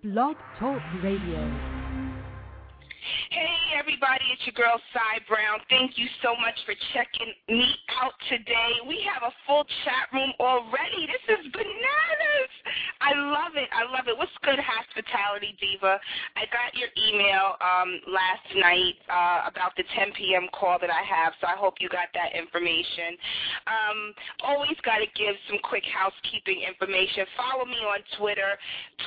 Blog Talk Radio. Hey everybody, it's your girl Cy Brown. Thank you so much for checking me out today. We have a full chat room already. This is bananas. I love it. I love it. What's good, Hospitality Diva? I got your email last night about the 10 p.m. call that I have, so I hope you got that information. Always got to give some quick housekeeping information. Follow me on Twitter,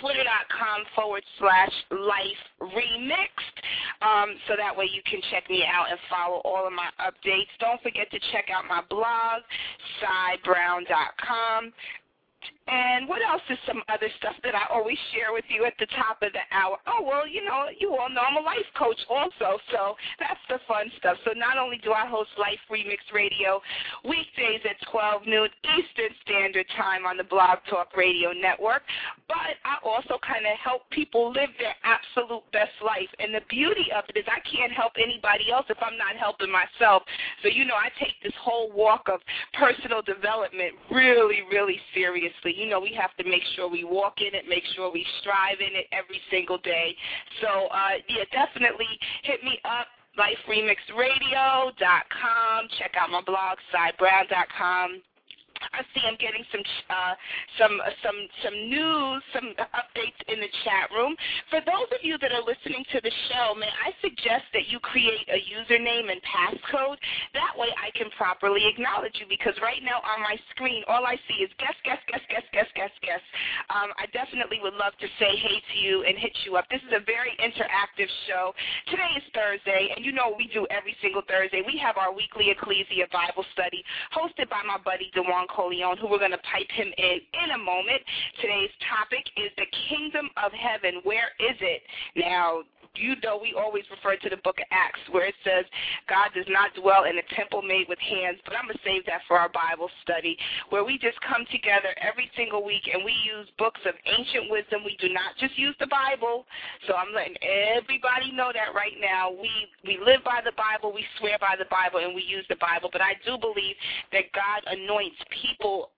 twitter.com/liferemixed. So that way you can check me out and follow all of my updates. Don't forget to check out my blog, cybrown.com. And what else is some other stuff that I always share with you at the top of the hour? Oh, well, you all know I'm a life coach also, so that's the fun stuff. So not only do I host Life Remix Radio weekdays at 12 noon Eastern Standard Time on the Blog Talk Radio Network, but I also kind of help people live their absolute best life. And the beauty of it is I can't help anybody else if I'm not helping myself. So, I take this whole walk of personal development really, really seriously. We have to make sure we walk in it, make sure we strive in it every single day. So, definitely hit me up, liferemixradio.com. Check out my blog, cybrown.com. I see I'm getting some news, some updates in the chat room. For those of you that are listening to the show, may I suggest that you create a username and passcode. That way I can properly acknowledge you, because right now on my screen, all I see is guess. I definitely would love to say hey to you and hit you up. This is a very interactive show. Today is Thursday, and what we do every single Thursday. We have our weekly Ecclesia Bible study hosted by my buddy, DeJuan Coleon, who we're going to pipe him in a moment. Today's topic is the kingdom of heaven. Where is it? Now, we always refer to the book of Acts, where it says God does not dwell in a temple made with hands, but I'm going to save that for our Bible study, where we just come together every single week and we use books of ancient wisdom. We do not just use the Bible, so I'm letting everybody know that right now. We live by the Bible, we swear by the Bible, and we use the Bible, but I do believe that God anoints people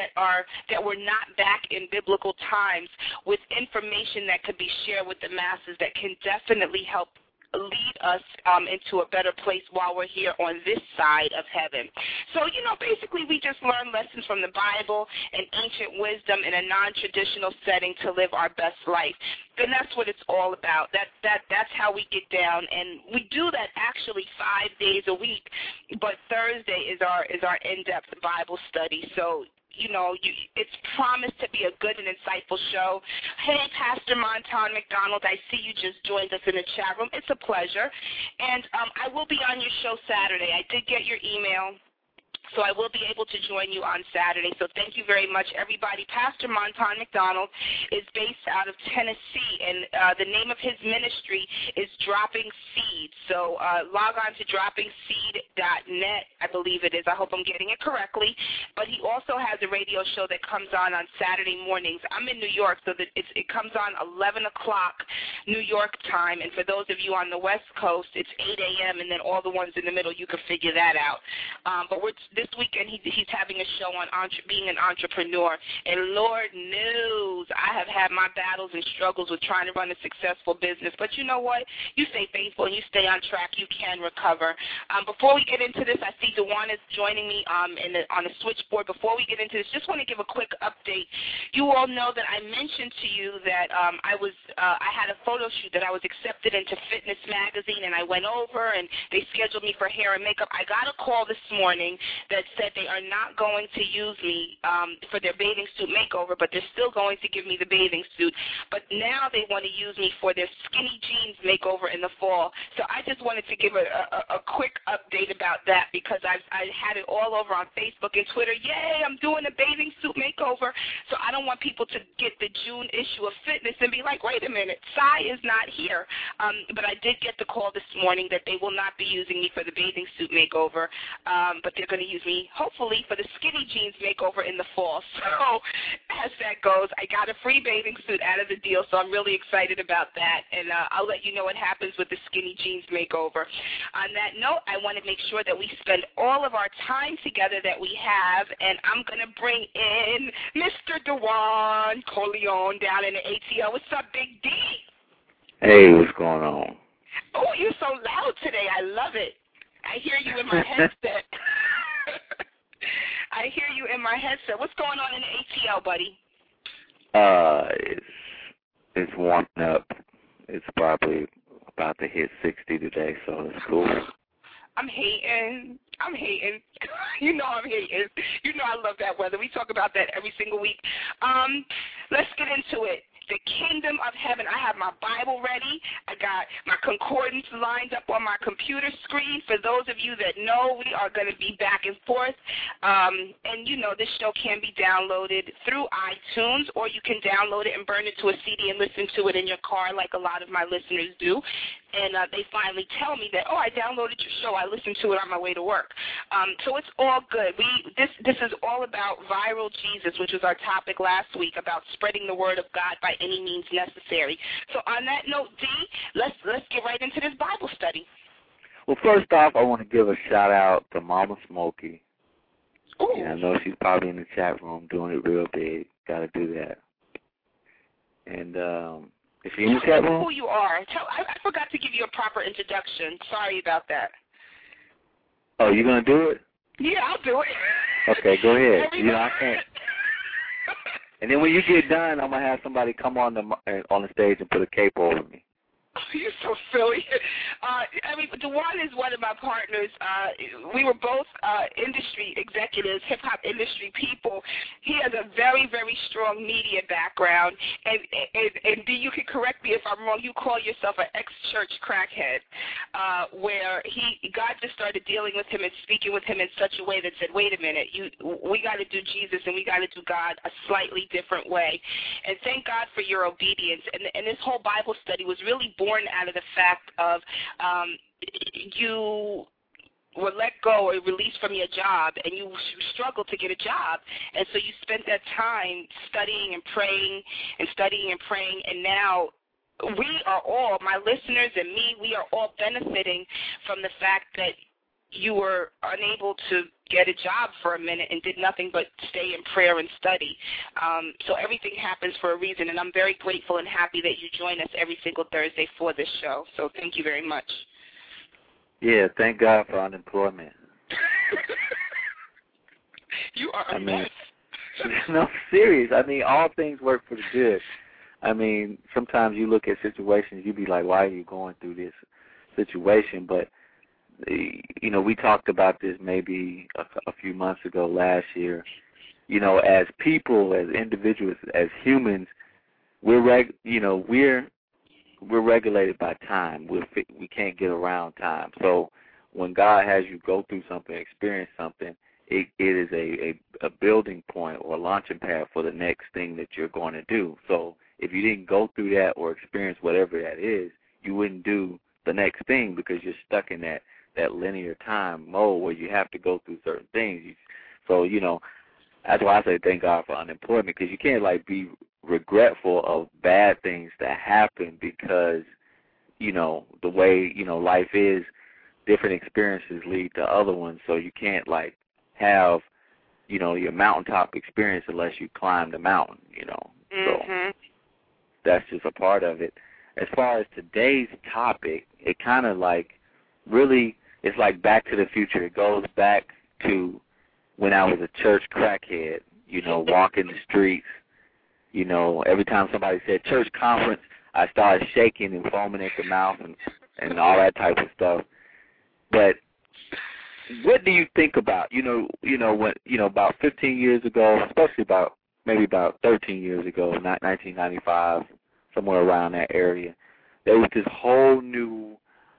that were not back in biblical times with information that could be shared with the masses that can definitely help lead us into a better place while we're here on this side of heaven. So, basically we just learn lessons from the Bible and ancient wisdom in a non-traditional setting to live our best life. And that's what it's all about. That's how we get down, and we do that actually 5 days a week, but Thursday is our in-depth Bible study. So, it's promised to be a good and insightful show. Hey, Pastor Monton McDonald, I see you just joined us in the chat room. It's a pleasure. And I will be on your show Saturday. I did get your email, so I will be able to join you on Saturday. So thank you very much, everybody. Pastor Monton McDonald is based out of Tennessee, and the name of his ministry is Dropping Seed. So log on to droppingseed.net, I believe it is. I hope I'm getting it correctly. But he also has a radio show that comes on Saturday mornings. I'm in New York, so that it comes on 11 o'clock New York time. And for those of you on the West Coast, it's 8 a.m., and then all the ones in the middle, you can figure that out. But this weekend, he's having a show on being an entrepreneur. And Lord knows I have had my battles and struggles with trying to run a successful business. But you know what? You stay faithful and you stay on track. You can recover. Before we get into this, I see DeJuan is joining me on the switchboard. Before we get into this, just want to give a quick update. You all know that I mentioned to you that I had a photo shoot that I was accepted into Fitness Magazine, and I went over and they scheduled me for hair and makeup. I got a call this morning that said they are not going to use me for their bathing suit makeover, but they're still going to give me the bathing suit. But now they want to use me for their skinny jeans makeover in the fall. So I just wanted to give a quick update about that, because I had it all over on Facebook and Twitter. Yay, I'm doing a bathing suit makeover. So I don't want people to get the June issue of Fitness and be like, wait a minute, Cy is not here. But I did get the call this morning that they will not be using me for the bathing suit makeover, but they're going to use hopefully for the skinny jeans makeover in the fall. So as that goes, I got a free bathing suit out of the deal, so I'm really excited about that, and I'll let you know what happens with the skinny jeans makeover. On that note, I want to make sure that we spend all of our time together that we have, and I'm going to bring in Mr. Dewan Corleone down in the ATL. What's up, Big D? Hey, what's going on? Oh, you're so loud today. I love it. I hear you in my headset. I hear you in my headset. What's going on in the ATL, buddy? It's warming up. It's probably about to hit 60 today, so it's cool. I'm hating. You know I'm hating. You know I love that weather. We talk about that every single week. Let's get into it. The kingdom of heaven. I have my Bible ready. I got my concordance lined up on my computer screen. For those of you that know, we are going to be back and forth. And, you know, this show can be downloaded through iTunes, or you can download it and burn it to a CD and listen to it in your car like a lot of my listeners do. And they finally tell me that, oh, I downloaded your show. I listened to it on my way to work. So it's all good. This is all about viral Jesus, which was our topic last week, about spreading the word of God by any means necessary. So on that note, D, let's get right into this Bible study. Well, first off, I want to give a shout-out to Mama Smokey. Ooh. Yeah, I know she's probably in the chat room doing it real big. Got to do that. And is she in the chat room? Who you are. I forgot to give you a proper introduction. Sorry about that. Oh, you going to do it? Yeah, I'll do it. Okay, go ahead. You know, I can't. And then when you get done, I'm going to have somebody come on the stage and put a cape over me. You're so silly. Dewan is one of my partners. We were both industry executives, hip-hop industry people. He has a very, very strong media background. And D, you can correct me if I'm wrong. You call yourself an ex-church crackhead, where God just started dealing with him and speaking with him in such a way that said, wait a minute, we got to do Jesus and we got to do God a slightly different way. And thank God for your obedience. And this whole Bible study was really born out of the fact of you were let go or released from your job, and you struggled to get a job, and so you spent that time studying and praying, and now we are all, my listeners and me, we are all benefiting from the fact that you were unable to get a job for a minute and did nothing but stay in prayer and study. So everything happens for a reason, and I'm very grateful and happy that you join us every single Thursday for this show. So thank you very much. Yeah, thank God for unemployment. You are a mess. No, serious. I mean, all things work for the good. I mean, sometimes you look at situations, you be like, why are you going through this situation? But you know, we talked about this maybe a few months ago last year. You know, as people, as individuals, as humans, we're regulated by time. We can't get around time. So when God has you go through something, experience something, it is a building point or a launching pad for the next thing that you're going to do. So if you didn't go through that or experience whatever that is, you wouldn't do the next thing because you're stuck in that linear time mode where you have to go through certain things. So, you know, that's why I say thank God for unemployment, because you can't, like, be regretful of bad things that happen because, you know, the way, you know, life is, different experiences lead to other ones. So you can't, like, have, you know, your mountaintop experience unless you climb the mountain, you know. Mm-hmm. So that's just a part of it. As far as today's topic, it kind of, like, really, it's like Back to the Future. It goes back to when I was a church crackhead, you know, walking the streets. You know, every time somebody said church conference, I started shaking and foaming at the mouth and all that type of stuff. But what do you think about, about 15 years ago, especially maybe about 13 years ago, 1995, somewhere around that area, there was this whole new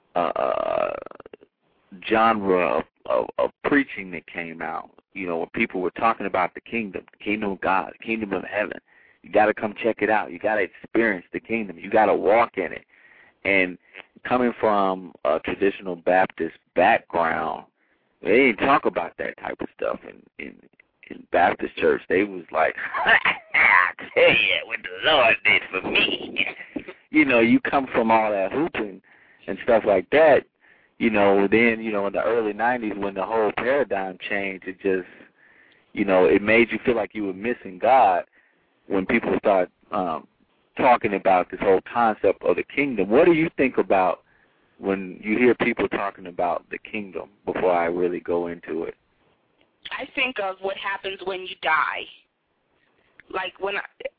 genre of preaching that came out, you know, where people were talking about the kingdom of God, the kingdom of heaven. You got to come check it out. You got to experience the kingdom. You got to walk in it. And coming from a traditional Baptist background, They didn't talk about that type of stuff in Baptist church. They was like, I tell you what the Lord did for me. You know, you come from all that hooping and stuff like that, you know, then, you know, in the early 90s when the whole paradigm changed, it just, you know, it made you feel like you were missing God when people start talking about this whole concept of the kingdom. What do you think about when you hear people talking about the kingdom before I really go into it? I think of what happens when you die. Like when,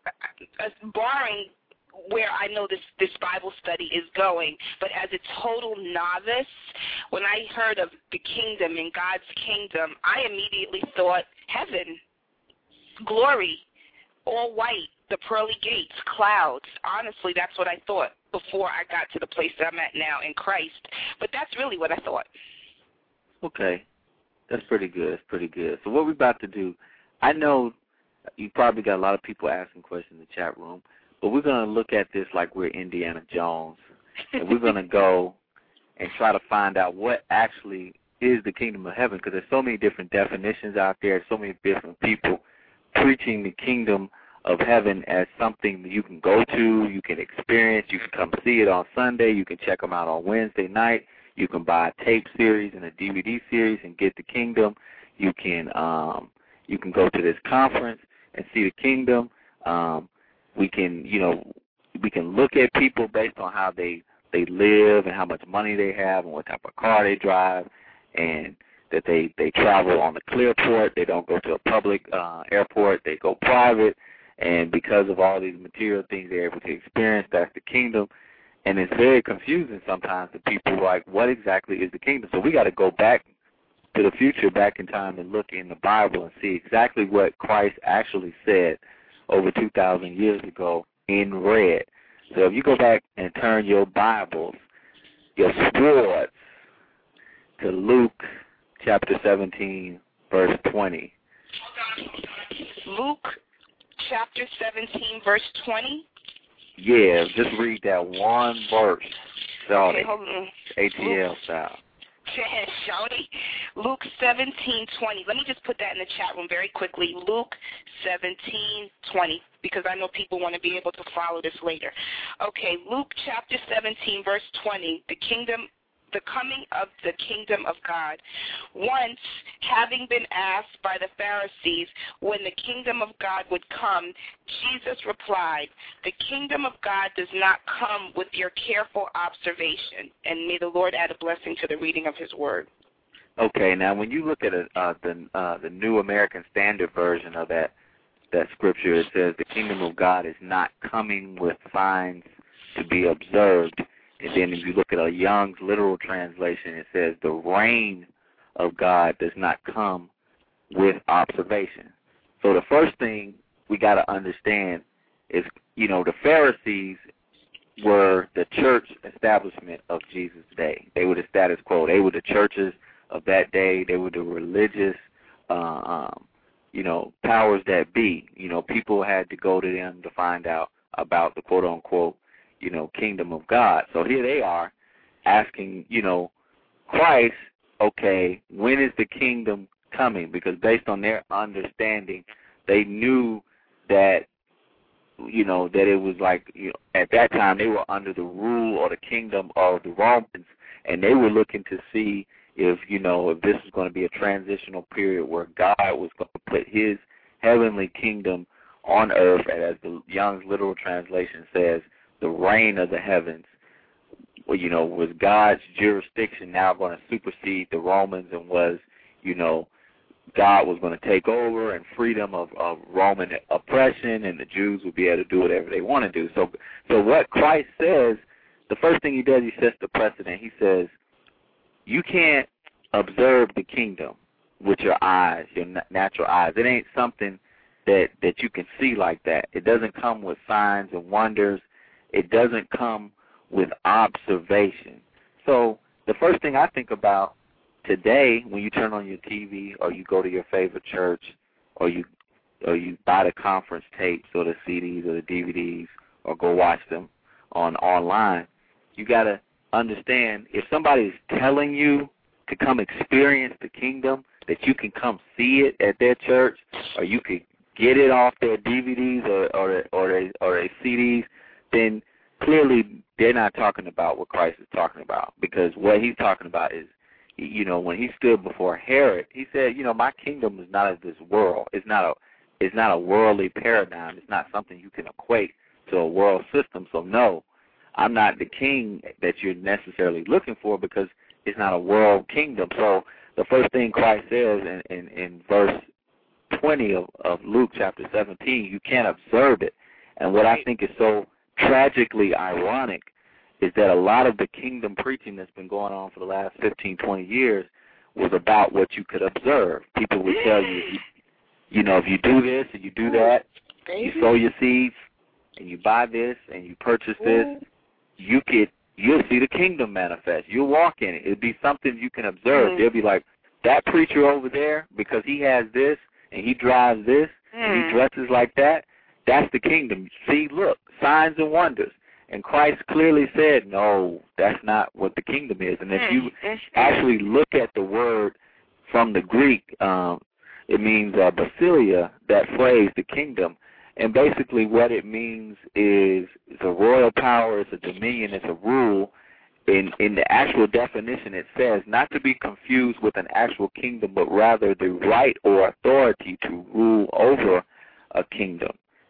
barring where I know this Bible study is going, but as a total novice, when I heard of the kingdom and God's kingdom, I immediately thought heaven, glory, all white, the pearly gates, clouds. Honestly, that's what I thought before I got to the place that I'm at now in Christ. But that's really what I thought. Okay. That's pretty good. That's pretty good. So what we're about to do, I know you probably got a lot of people asking questions in the chat room, but we're going to look at this like we're Indiana Jones, and we're going to go and try to find out what actually is the kingdom of heaven, because there's so many different definitions out there, so many different people preaching the kingdom of heaven as something that you can go to, you can experience, you can come see it on Sunday, you can check them out on Wednesday night, you can buy a tape series and a DVD series and get the kingdom, you can go to this conference and see the kingdom. We can, you know, we can look at people based on how they live and how much money they have and what type of car they drive, and that they travel on the Clearport. They don't go to a public airport. They go private. And because of all these material things they're able to experience, that's the kingdom. And it's very confusing sometimes to people, like, what exactly is the kingdom? So we got to go back to the future, back in time, and look in the Bible and see exactly what Christ actually said over 2,000 years ago in red. So if you go back and turn your Bibles, your swords, to Luke chapter 17, verse 20. Luke chapter 17, verse 20? Yeah, just read that one verse. Sorry. Okay, hold on. ATL style. Shawty. Luke 17:20. Let me just put that in the chat room very quickly. Luke 17:20, because I know people want to be able to follow this later. Okay, Luke chapter 17, verse 20. The coming of the kingdom of God. Once, having been asked by the Pharisees when the kingdom of God would come, Jesus replied, "The kingdom of God does not come with your careful observation." And may the Lord add a blessing to the reading of his word. Okay, now when you look at the New American Standard Version of that scripture, it says the kingdom of God is not coming with signs to be observed. And then if you look at a Young's literal translation, it says the reign of God does not come with observation. So the first thing we got to understand is, you know, the Pharisees were the church establishment of Jesus' day. They were the status quo. They were the churches of that day. They were the religious, you know, powers that be. You know, people had to go to them to find out about the quote-unquote, you know, kingdom of God. So here they are asking, you know, Christ, okay, when is the kingdom coming? Because based on their understanding, they knew that, you know, that it was like, you know, at that time they were under the rule or the kingdom of the Romans, and they were looking to see if, you know, if this was going to be a transitional period where God was going to put his heavenly kingdom on earth, and as the Young's literal translation says, the reign of the heavens, you know, was God's jurisdiction now going to supersede the Romans, and was, you know, God was going to take over and freedom of Roman oppression, and the Jews would be able to do whatever they want to do. So what Christ says, the first thing he does, he sets the precedent. He says, you can't observe the kingdom with your eyes, your natural eyes. It ain't something that you can see like that. It doesn't come with signs and wonders. It doesn't come with observation. So the first thing I think about today, when you turn on your TV or you go to your favorite church or you buy the conference tapes or the CDs or the DVDs or go watch them online, you got to understand, if somebody is telling you to come experience the kingdom, that you can come see it at their church, or you could get it off their DVDs or their CDs, then clearly they're not talking about what Christ is talking about. Because what he's talking about is, when he stood before Herod, he said, my kingdom is not of this world. It's not a worldly paradigm. It's not something you can equate to a world system. So no, I'm not the king that you're necessarily looking for, because it's not a world kingdom. So the first thing Christ says in verse 20 of Luke chapter 17, you can't observe it. And what I think is so tragically ironic is that a lot of the kingdom preaching that's been going on for the last 15, 20 years was about what you could observe. People would tell you, if you do this and you do that, you sow your seeds and you buy this and you purchase this, you'll see the kingdom manifest. You'll walk in it. It'll be something you can observe. They'll be like, that preacher over there, because he has this and he drives this and he dresses like that, that's the kingdom. See, look, signs and wonders. And Christ clearly said, no, that's not what the kingdom is. And if you actually look at the word from the Greek, it means basilia, that phrase, the kingdom. And basically what it means is it's a royal power, it's a dominion, it's a rule. In the actual definition, it says not to be confused with an actual kingdom, but rather the right or authority to rule over a kingdom.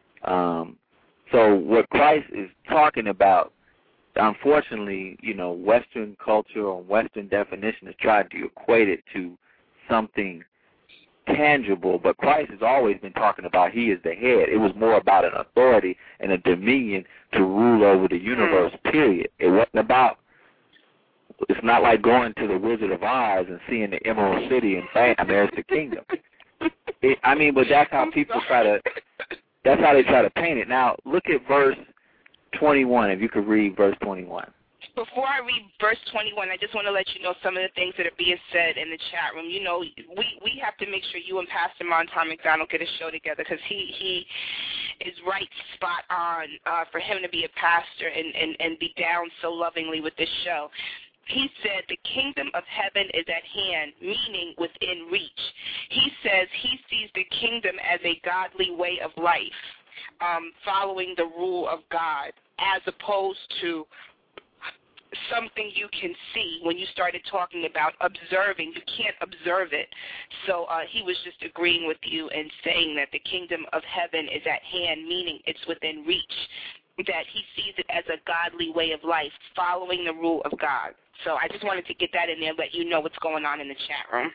So what Christ is talking about, unfortunately, Western culture or Western definition has tried to equate it to something tangible, but Christ has always been talking about he is the head. It was more about an authority and a dominion to rule over the universe, period. It wasn't about, it's not like going to the Wizard of Oz and seeing the Emerald City and bam, there's the kingdom. But that's how people that's how they try to paint it. Now, look at verse 21, if you could read verse 21. Before I read verse 21, I just want to let you know some of the things that are being said in the chat room. We have to make sure you and Pastor Monton McDonald get a show together, because he is right spot on for him to be a pastor and be down so lovingly with this show. He said the kingdom of heaven is at hand, meaning within reach. He says he sees the kingdom as a godly way of life, following the rule of God, as opposed to something you can see. When you started talking about observing, you can't observe it. So he was just agreeing with you and saying that the kingdom of heaven is at hand, meaning it's within reach, that he sees it as a godly way of life, following the rule of God. So I just wanted to get that in there, let you know what's going on in the chat room.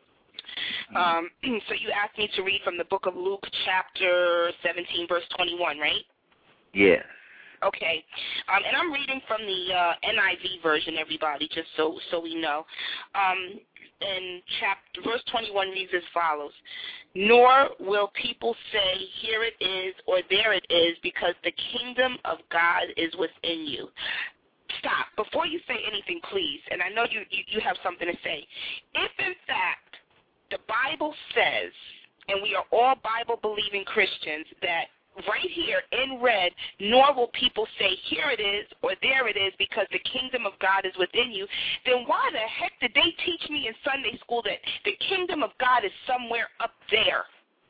So you asked me to read from the book of Luke, chapter 17, verse 21, right? Yes. Okay. And I'm reading from the NIV version, everybody, just so we know. And verse 21 reads as follows: "Nor will people say, here it is, or there it is, because the kingdom of God is within you." Stop. Before you say anything, please, and I know you have something to say. If, in fact, the Bible says, and we are all Bible-believing Christians, that right here in red, nor will people say, here it is, or there it is, because the kingdom of God is within you, then why the heck did they teach me in Sunday school that the kingdom of God is somewhere up there?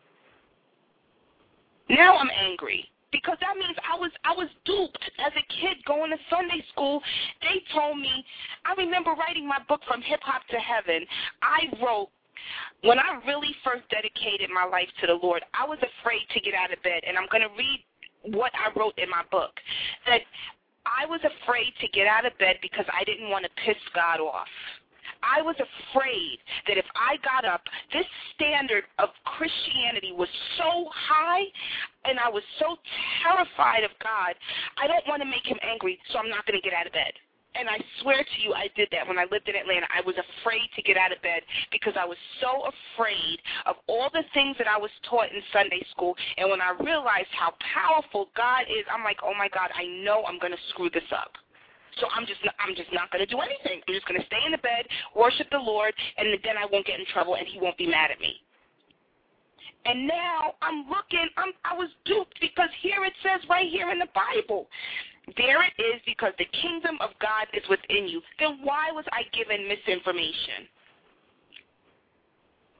Now I'm angry, because that means I was duped as a kid going to Sunday school. They told me, I remember writing my book, From Hip Hop to Heaven. I wrote, when I really first dedicated my life to the Lord, I was afraid to get out of bed, and I'm going to read what I wrote in my book, that I was afraid to get out of bed because I didn't want to piss God off. I was afraid that if I got up, this standard of Christianity was so high, and I was so terrified of God, I don't want to make him angry, so I'm not going to get out of bed. And I swear to you, I did that when I lived in Atlanta. I was afraid to get out of bed because I was so afraid of all the things that I was taught in Sunday school. And when I realized how powerful God is, I'm like, oh my God, I know I'm going to screw this up. So I'm just not going to do anything. I'm just going to stay in the bed, worship the Lord, and then I won't get in trouble and he won't be mad at me. And now I'm looking, I was duped, because here it says right here in the Bible, there it is, because the kingdom of God is within you. Then why was I given misinformation?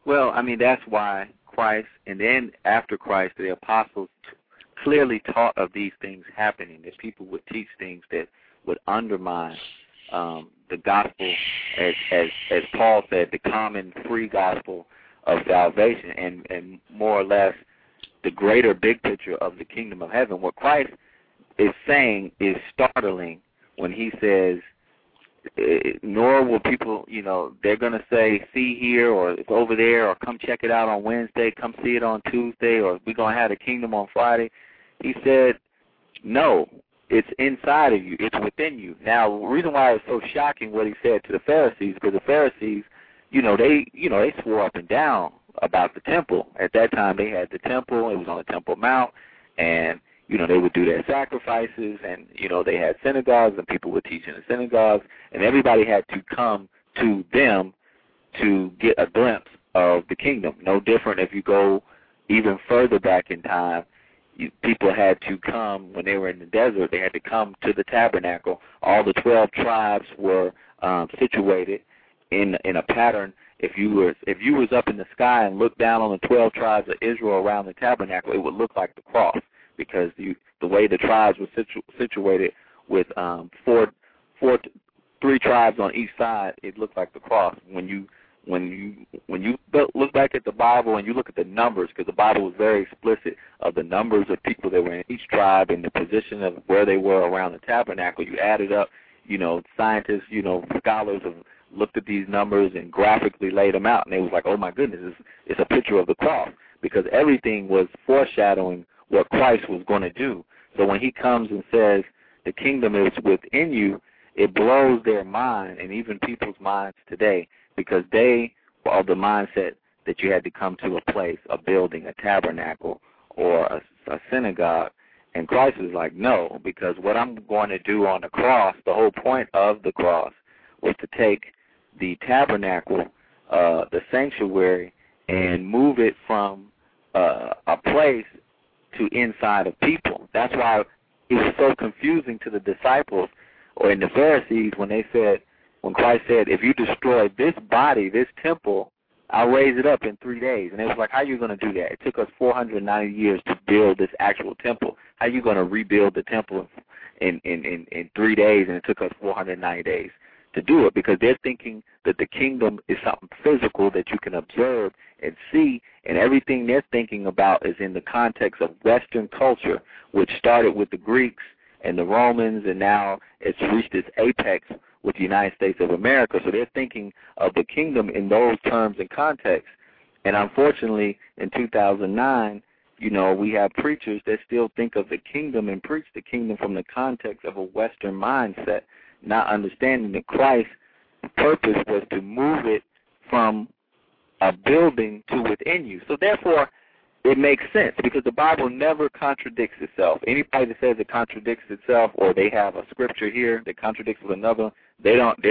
Well, I mean, that's why Christ, and then after Christ, the apostles clearly taught of these things happening, that people would teach things that would undermine the gospel, as Paul said, the common free gospel of salvation, and more or less the greater big picture of the kingdom of heaven. What Christ is saying is startling when he says, nor will people, they're going to say, see here, or it's over there, or come check it out on Wednesday, come see it on Tuesday, or we're going to have the kingdom on Friday. He said, no, it's inside of you. It's within you. Now, the reason why it's so shocking what he said to the Pharisees, because the Pharisees, they swore up and down about the temple. At that time, they had the temple. It was on the Temple Mount, and they would do their sacrifices, and, they had synagogues, and people would teach in the synagogues, and everybody had to come to them to get a glimpse of the kingdom. No different if you go even further back in time. People had to come, when they were in the desert, they had to come to the tabernacle. All the 12 tribes were situated in a pattern. If you was up in the sky and looked down on the 12 tribes of Israel around the tabernacle, it would look like the cross, because the way the tribes were situated with 3 tribes on each side, it looked like the cross. When you look back at the Bible and you look at the numbers, because the Bible was very explicit of the numbers of people that were in each tribe and the position of where they were around the tabernacle, you added up, scientists, scholars have looked at these numbers and graphically laid them out, and they was like, oh my goodness, it's a picture of the cross, because everything was foreshadowing what Christ was going to do. So when he comes and says the kingdom is within you, it blows their mind, and even people's minds today, because they were of the mindset that you had to come to a place, a building, a tabernacle, or a synagogue. And Christ was like, no, because what I'm going to do on the cross, the whole point of the cross was to take the tabernacle, the sanctuary, and move it from a place to inside of people. That's why it was so confusing to the disciples or in the Pharisees when Christ said, if you destroy this body, this temple, I'll raise it up in 3 days. And it was like, how are you going to do that? It took us 490 years to build this actual temple. How are you going to rebuild the temple in 3 days, and it took us 490 days to do it? Because they're thinking that the kingdom is something physical that you can observe and see, and everything they're thinking about is in the context of Western culture, which started with the Greeks and the Romans, and now it's reached its apex with the United States of America. So they're thinking of the kingdom in those terms and contexts. And unfortunately, in 2009, we have preachers that still think of the kingdom and preach the kingdom from the context of a Western mindset, not understanding that Christ's purpose was to move it from a building to within you. So therefore, it makes sense, because the Bible never contradicts itself. Anybody that says it contradicts itself, or they have a scripture here that contradicts with another, they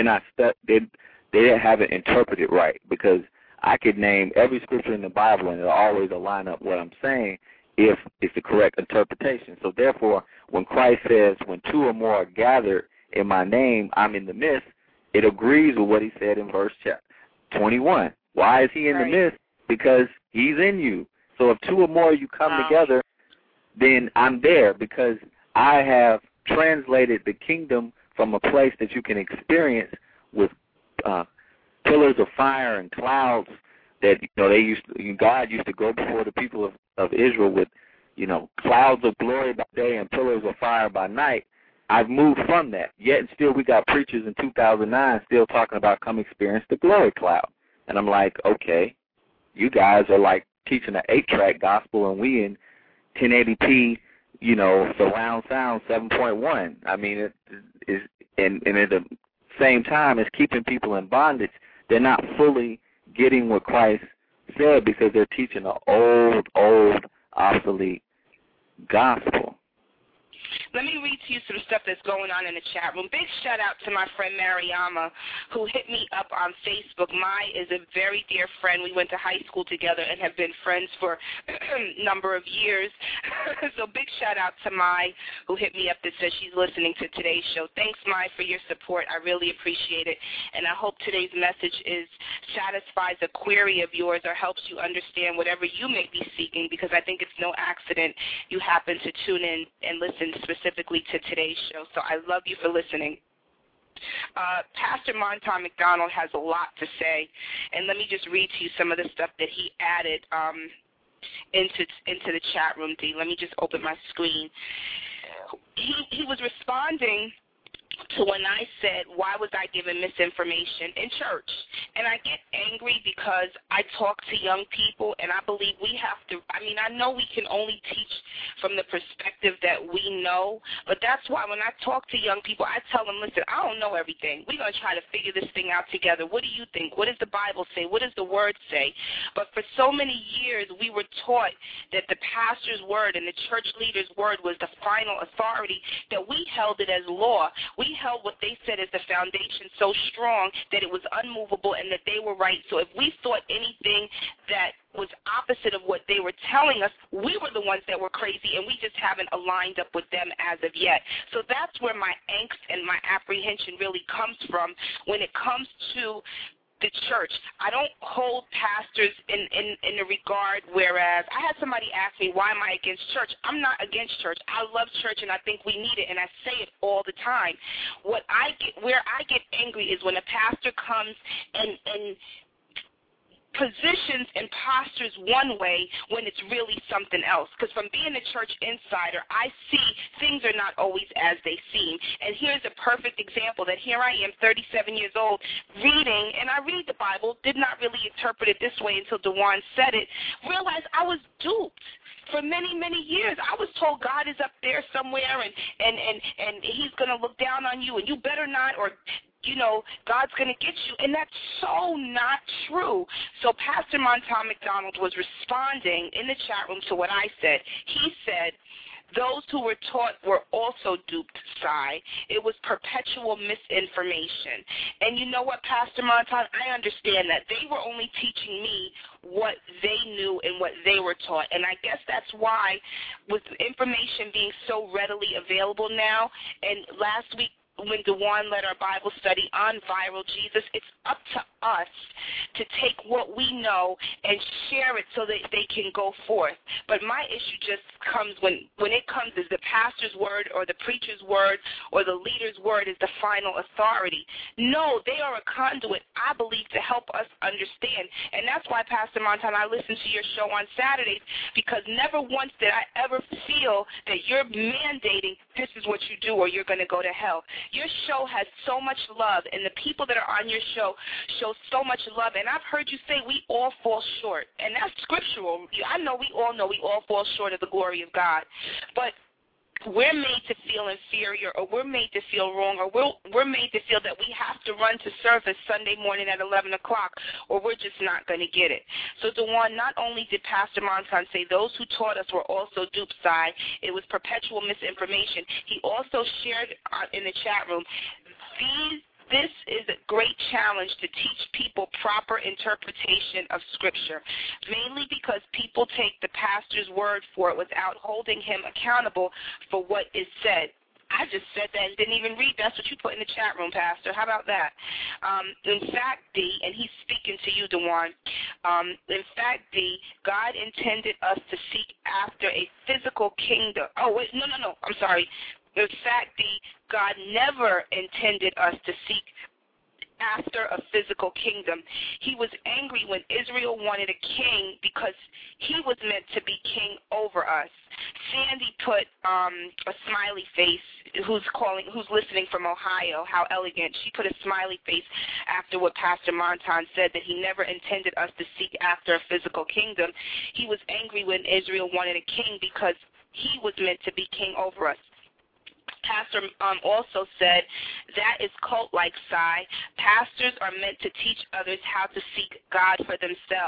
haven't interpreted right, because I could name every scripture in the Bible and it'll always align up what I'm saying if it's the correct interpretation. So therefore, when Christ says, when 2 or more are gathered in my name, I'm in the midst, it agrees with what he said in verse 21. Why is he in the midst? Because he's in you. So if 2 or more of you come together, then I'm there, because I have translated the kingdom from a place that you can experience with pillars of fire and clouds that God used to go before the people of Israel with clouds of glory by day and pillars of fire by night. I've moved from that. Yet still we got preachers in 2009 still talking about come experience the glory cloud. And I'm like, okay, you guys are like teaching an 8-track gospel, and we in 1080p, surround sound 7.1. I mean, it is, and at the same time, it's keeping people in bondage. They're not fully getting what Christ said, because they're teaching an old, obsolete gospel. Let me read to you some stuff that's going on in the chat room. Big shout out to my friend Mariama, who hit me up on Facebook. Mai is a very dear friend. We went to high school together and have been friends for a number of years. So big shout out to Mai, who hit me up that says she's listening to today's show. Thanks, Mai, for your support. I really appreciate it. And I hope today's message satisfies a query of yours or helps you understand whatever you may be seeking, because I think it's no accident you happen to tune in and listen specifically to today's show. So I love you for listening. Pastor Monton McDonald has a lot to say, and let me just read to you some of the stuff that he added into the chat room, D. Let me just open my screen. He was responding to when I said, why was I given misinformation in church? And I get angry because I talk to young people, and I believe we have to, I know we can only teach from the perspective that we know, but that's why when I talk to young people, I tell them, listen, I don't know everything. We're going to try to figure this thing out together. What do you think? What does the Bible say? What does the Word say? But for so many years, we were taught that the pastor's word and the church leader's word was the final authority, that we held it as law. We held what they said as the foundation so strong that it was unmovable and that they were right. So if we thought anything that was opposite of what they were telling us, we were the ones that were crazy, and we just haven't aligned up with them as of yet. So that's where my angst and my apprehension really comes from when it comes to the church. I don't hold pastors in the regard, whereas I had somebody ask me, why am I against church? I'm not against church. I love church, and I think we need it, and I say it all the time. Where I get angry is when a pastor comes and positions and postures one way when it's really something else. Because from being a church insider, I see things are not always as they seem. And here's a perfect example that here I am, 37 years old, reading, and I read the Bible, did not really interpret it this way until DeJuan said it, realized I was duped. For many, many years, I was told God is up there somewhere and he's going to look down on you and you better not, or God's going to get you, and that's so not true. So Pastor Monton McDonald was responding in the chat room to what I said. He said, those who were taught were also duped, Sai. It was perpetual misinformation. And you know what, Pastor Monton, I understand that. They were only teaching me what they knew and what they were taught. And I guess that's why, with information being so readily available now, and last week, when DeJuan led our Bible study on viral Jesus, it's up to us to take what we know and share it so that they can go forth. But my issue just comes when it comes is the pastor's word or the preacher's word or the leader's word is the final authority. No, they are a conduit, I believe, to help us understand. And that's why, Pastor Monton, I listen to your show on Saturdays, because never once did I ever feel that you're mandating this is what you do or you're going to go to hell. Your show has so much love, and the people that are on your show show so much love. And I've heard you say we all fall short, and that's scriptural. I know we all fall short of the glory of God. But we're made to feel inferior, or we're made to feel wrong, or we're made to feel that we have to run to service Sunday morning at 11 o'clock, or we're just not going to get it. So, DeJuan, not only did Pastor Monton say those who taught us were also duped, Sai, it was perpetual misinformation. He also shared in the chat room, this is a great challenge to teach people proper interpretation of Scripture, mainly because people take the pastor's word for it without holding him accountable for what is said. I just said that and didn't even read. That's what you put in the chat room, Pastor. How about that? In fact, D, and he's speaking to you, DeJuan, in fact, D, God intended us to seek after a physical kingdom. Oh, wait, no, I'm sorry. In fact, God never intended us to seek after a physical kingdom. He was angry when Israel wanted a king because he was meant to be king over us. Sandy put a smiley face, who's listening from Ohio. How elegant. She put a smiley face after what Pastor Monton said, that he never intended us to seek after a physical kingdom. He was angry when Israel wanted a king because he was meant to be king over us. Pastor also said that is cult-like, Sai. Pastors are meant to teach others how to seek God for themselves.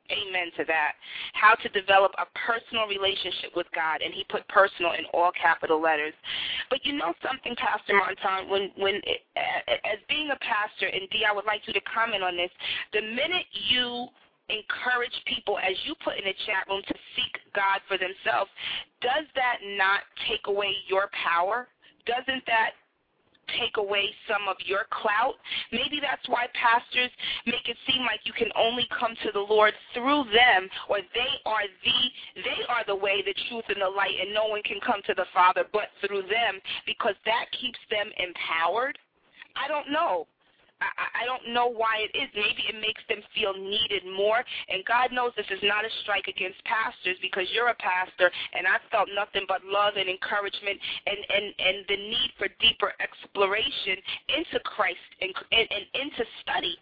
Amen to that. How to develop a personal relationship with God, and he put personal in all capital letters. But you know something, Pastor Montan, as being a pastor, and Dee, I would like you to comment on this, the minute you encourage people, as you put in the chat room, to seek God for themselves, does that not take away your power? Doesn't that take away some of your clout? Maybe that's why pastors make it seem like you can only come to the Lord through them, or they are the way, the truth, and the light, and no one can come to the Father but through them, because that keeps them empowered. I don't know. I don't know why it is. Maybe it makes them feel needed more. And God knows this is not a strike against pastors, because you're a pastor, and I've felt nothing but love and encouragement and the need for deeper exploration into Christ and into study.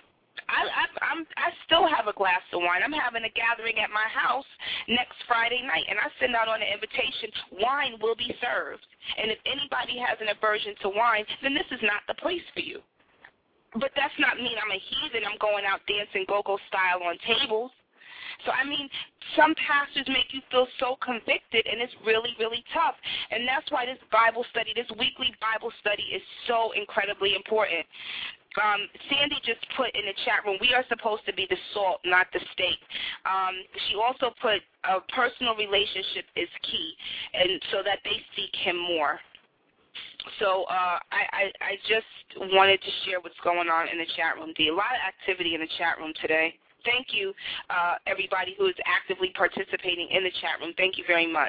I still have a glass of wine. I'm having a gathering at my house next Friday night, and I send out on an invitation, wine will be served. And if anybody has an aversion to wine, then this is not the place for you. But that's not mean I'm a heathen. I'm going out dancing go-go style on tables. So, I mean, some pastors make you feel so convicted, and it's really, really tough. And that's why this Bible study, this weekly Bible study, is so incredibly important. Sandy just put in the chat room, we are supposed to be the salt, not the steak. She also put a personal relationship is key, and so that they seek him more. So I just wanted to share what's going on in the chat room, Dee. A lot of activity in the chat room today. Thank you, everybody who is actively participating in the chat room. Thank you very much.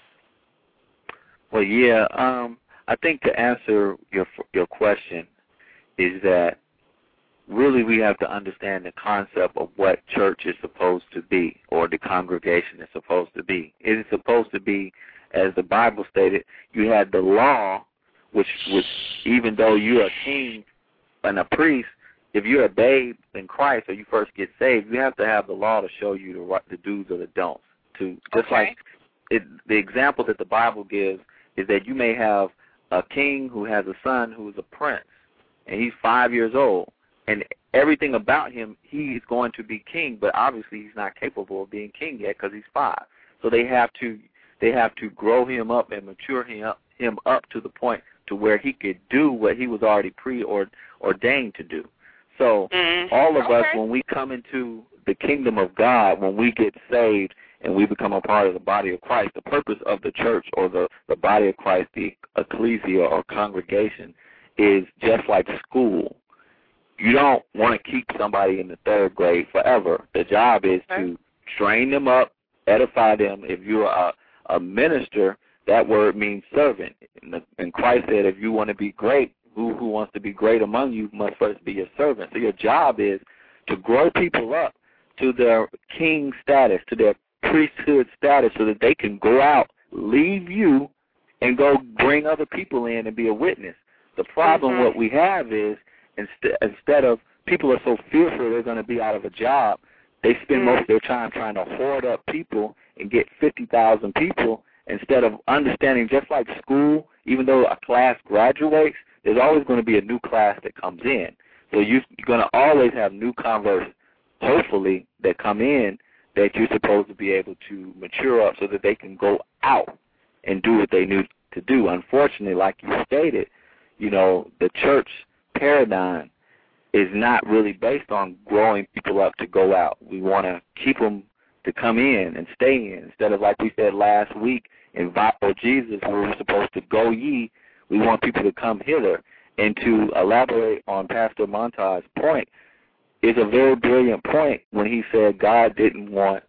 Well, yeah, I think to answer your question is that really we have to understand the concept of what church is supposed to be, or the congregation is supposed to be. It is supposed to be, as the Bible stated, you had the law, which even though you're a king and a priest, if you're a babe in Christ or you first get saved, you have to have the law to show you the do's or the don'ts. Like the example that the Bible gives is that you may have a king who has a son who is a prince, and he's 5 years old, and everything about him, he is going to be king, but obviously he's not capable of being king yet because he's 5. So they have to grow him up and mature him up to the point to where he could do what he was already preordained to do. So all of us, when we come into the kingdom of God, when we get saved and we become a part of the body of Christ, the purpose of the church or the body of Christ, the ecclesia or congregation, is just like school. You don't want to keep somebody in the 3rd grade forever. The job is to train them up, edify them. If you're a minister, that word means servant. And Christ said, if you want to be great, who wants to be great among you must first be your servant. So your job is to grow people up to their king status, to their priesthood status, so that they can go out, leave you, and go bring other people in and be a witness. The problem what we have is, instead of, people are so fearful they're going to be out of a job, they spend most of their time trying to hoard up people and get 50,000 people, instead of understanding, just like school, even though a class graduates, there's always going to be a new class that comes in. So you're going to always have new converts, hopefully, that come in that you're supposed to be able to mature up so that they can go out and do what they need to do. Unfortunately, like you stated, the church paradigm is not really based on growing people up to go out. We want to keep them to come in and stay in, instead of, like we said last week, in Vital Jesus, where we're supposed to go ye, we want people to come hither. And to elaborate on Pastor Montan's point, is a very brilliant point when he said God didn't want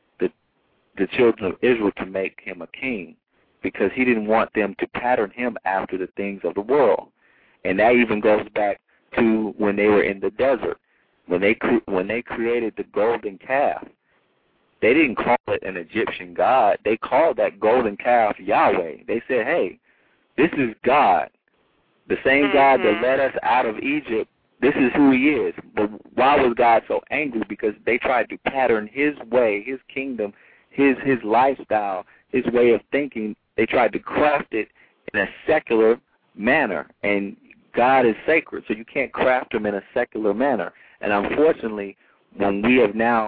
the children of Israel to make him a king, because he didn't want them to pattern him after the things of the world. And that even goes back to when they were in the desert. When they created the golden calf, they didn't call it an Egyptian god. They called that golden calf Yahweh. They said, hey, this is God. The same God that led us out of Egypt, this is who he is. But why was God so angry? Because they tried to pattern his way, his kingdom, his lifestyle, his way of thinking. They tried to craft it in a secular manner. And God is sacred, so you can't craft him in a secular manner. And unfortunately, when we have now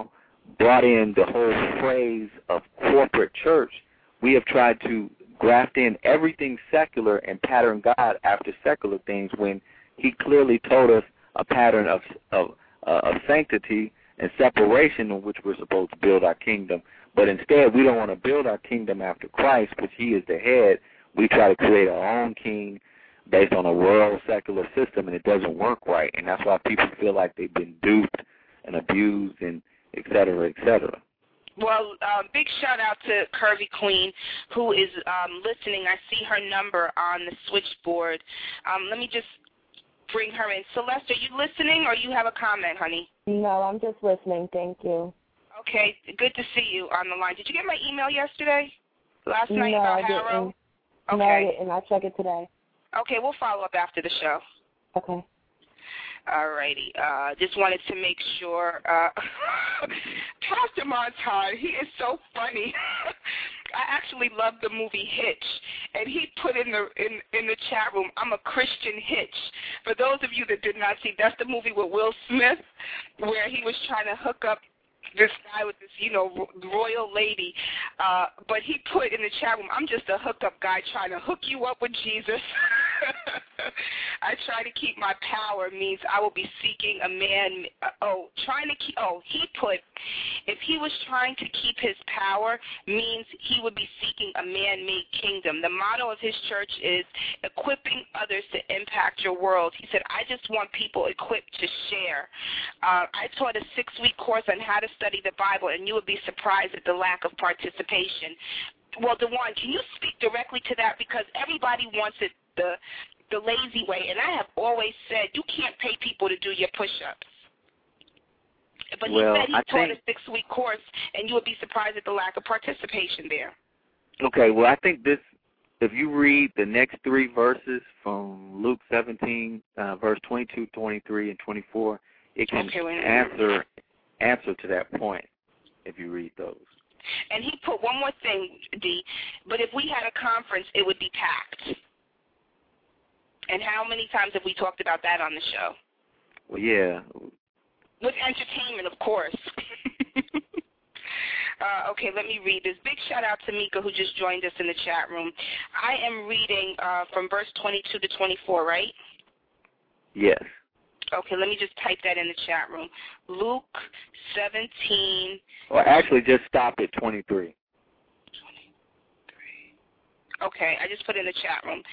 brought in the whole phrase of corporate church, we have tried to graft in everything secular and pattern God after secular things when he clearly told us a pattern of sanctity and separation in which we're supposed to build our kingdom. But instead, we don't want to build our kingdom after Christ, which he is the head. We try to create our own king based on a world secular system, and it doesn't work right. And that's why people feel like they've been duped and abused and et cetera, et cetera. Well, big shout-out to Curvy Queen, who is listening. I see her number on the switchboard. Let me just bring her in. Celeste, are you listening, or you have a comment, honey? No, I'm just listening. Thank you. Okay, good to see you on the line. Did you get my email yesterday? Last night no, about I Harrow? Didn't. Okay. No, I didn't. I'll check it today. Okay, we'll follow up after the show. Okay. All righty. Just wanted to make sure. Pastor Montan, he is so funny. I actually love the movie Hitch, and he put in the chat room, I'm a Christian Hitch. For those of you that did not see, that's the movie with Will Smith, where he was trying to hook up this guy with this, royal lady. But he put in the chat room, I'm just a hookup guy trying to hook you up with Jesus. I try to keep my power means I will be seeking a man. He put, if he was trying to keep his power means he would be seeking a man-made kingdom. The motto of his church is equipping others to impact your world. He said, I just want people equipped to share. I taught a 6-week course on how to study the Bible, and you would be surprised at the lack of participation. Well, DeJuan, can you speak directly to that? Because everybody wants it the lazy way, and I have always said you can't pay people to do your push-ups. But he said he taught a 6-week course, and you would be surprised at the lack of participation there. Okay, well, I think this, if you read the next 3 verses from Luke 17, verse 22, 23, and 24, it can answer to that point if you read those. And he put one more thing, D, but if we had a conference, it would be packed. And how many times have we talked about that on the show? Well, yeah. With entertainment, of course. Okay, let me read this. Big shout-out to Mika, who just joined us in the chat room. I am reading from verse 22 to 24, right? Yes. Okay, let me just type that in the chat room. Luke 17. Well, actually, just stop at 23. Okay, I just put it in the chat room.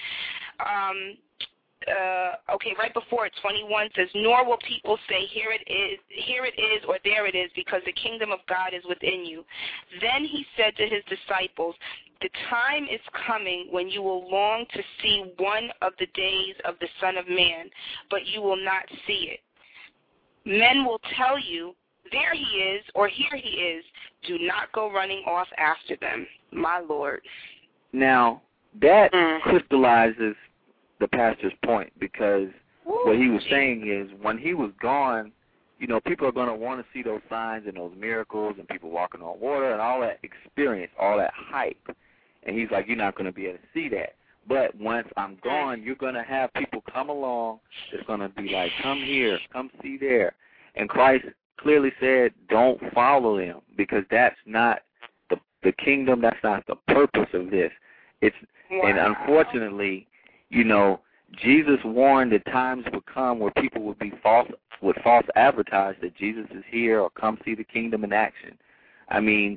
Okay, right before it, 21 says, nor will people say, here it is, or there it is, because the kingdom of God is within you. Then he said to his disciples, the time is coming when you will long to see one of the days of the Son of Man, but you will not see it. Men will tell you, there he is, or here he is. Do not go running off after them, my Lord. Now, that crystallizes the pastor's point, because what he was saying is when he was gone, people are going to want to see those signs and those miracles and people walking on water and all that experience, all that hype. And he's like, you're not going to be able to see that. But once I'm gone, you're going to have people come along that's going to be like, come here, come see there. And Christ clearly said, don't follow them, because that's not the kingdom, that's not the purpose of this. And unfortunately, Jesus warned that times would come where people would be false advertise that Jesus is here or come see the kingdom in action. I mean,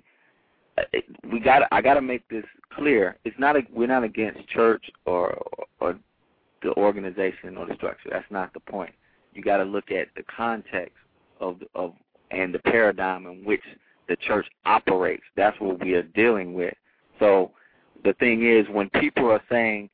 I got to make this clear. We're not against church or the organization or the structure. That's not the point. You got to look at the context of and the paradigm in which the church operates. That's what we are dealing with. So the thing is, when people are saying,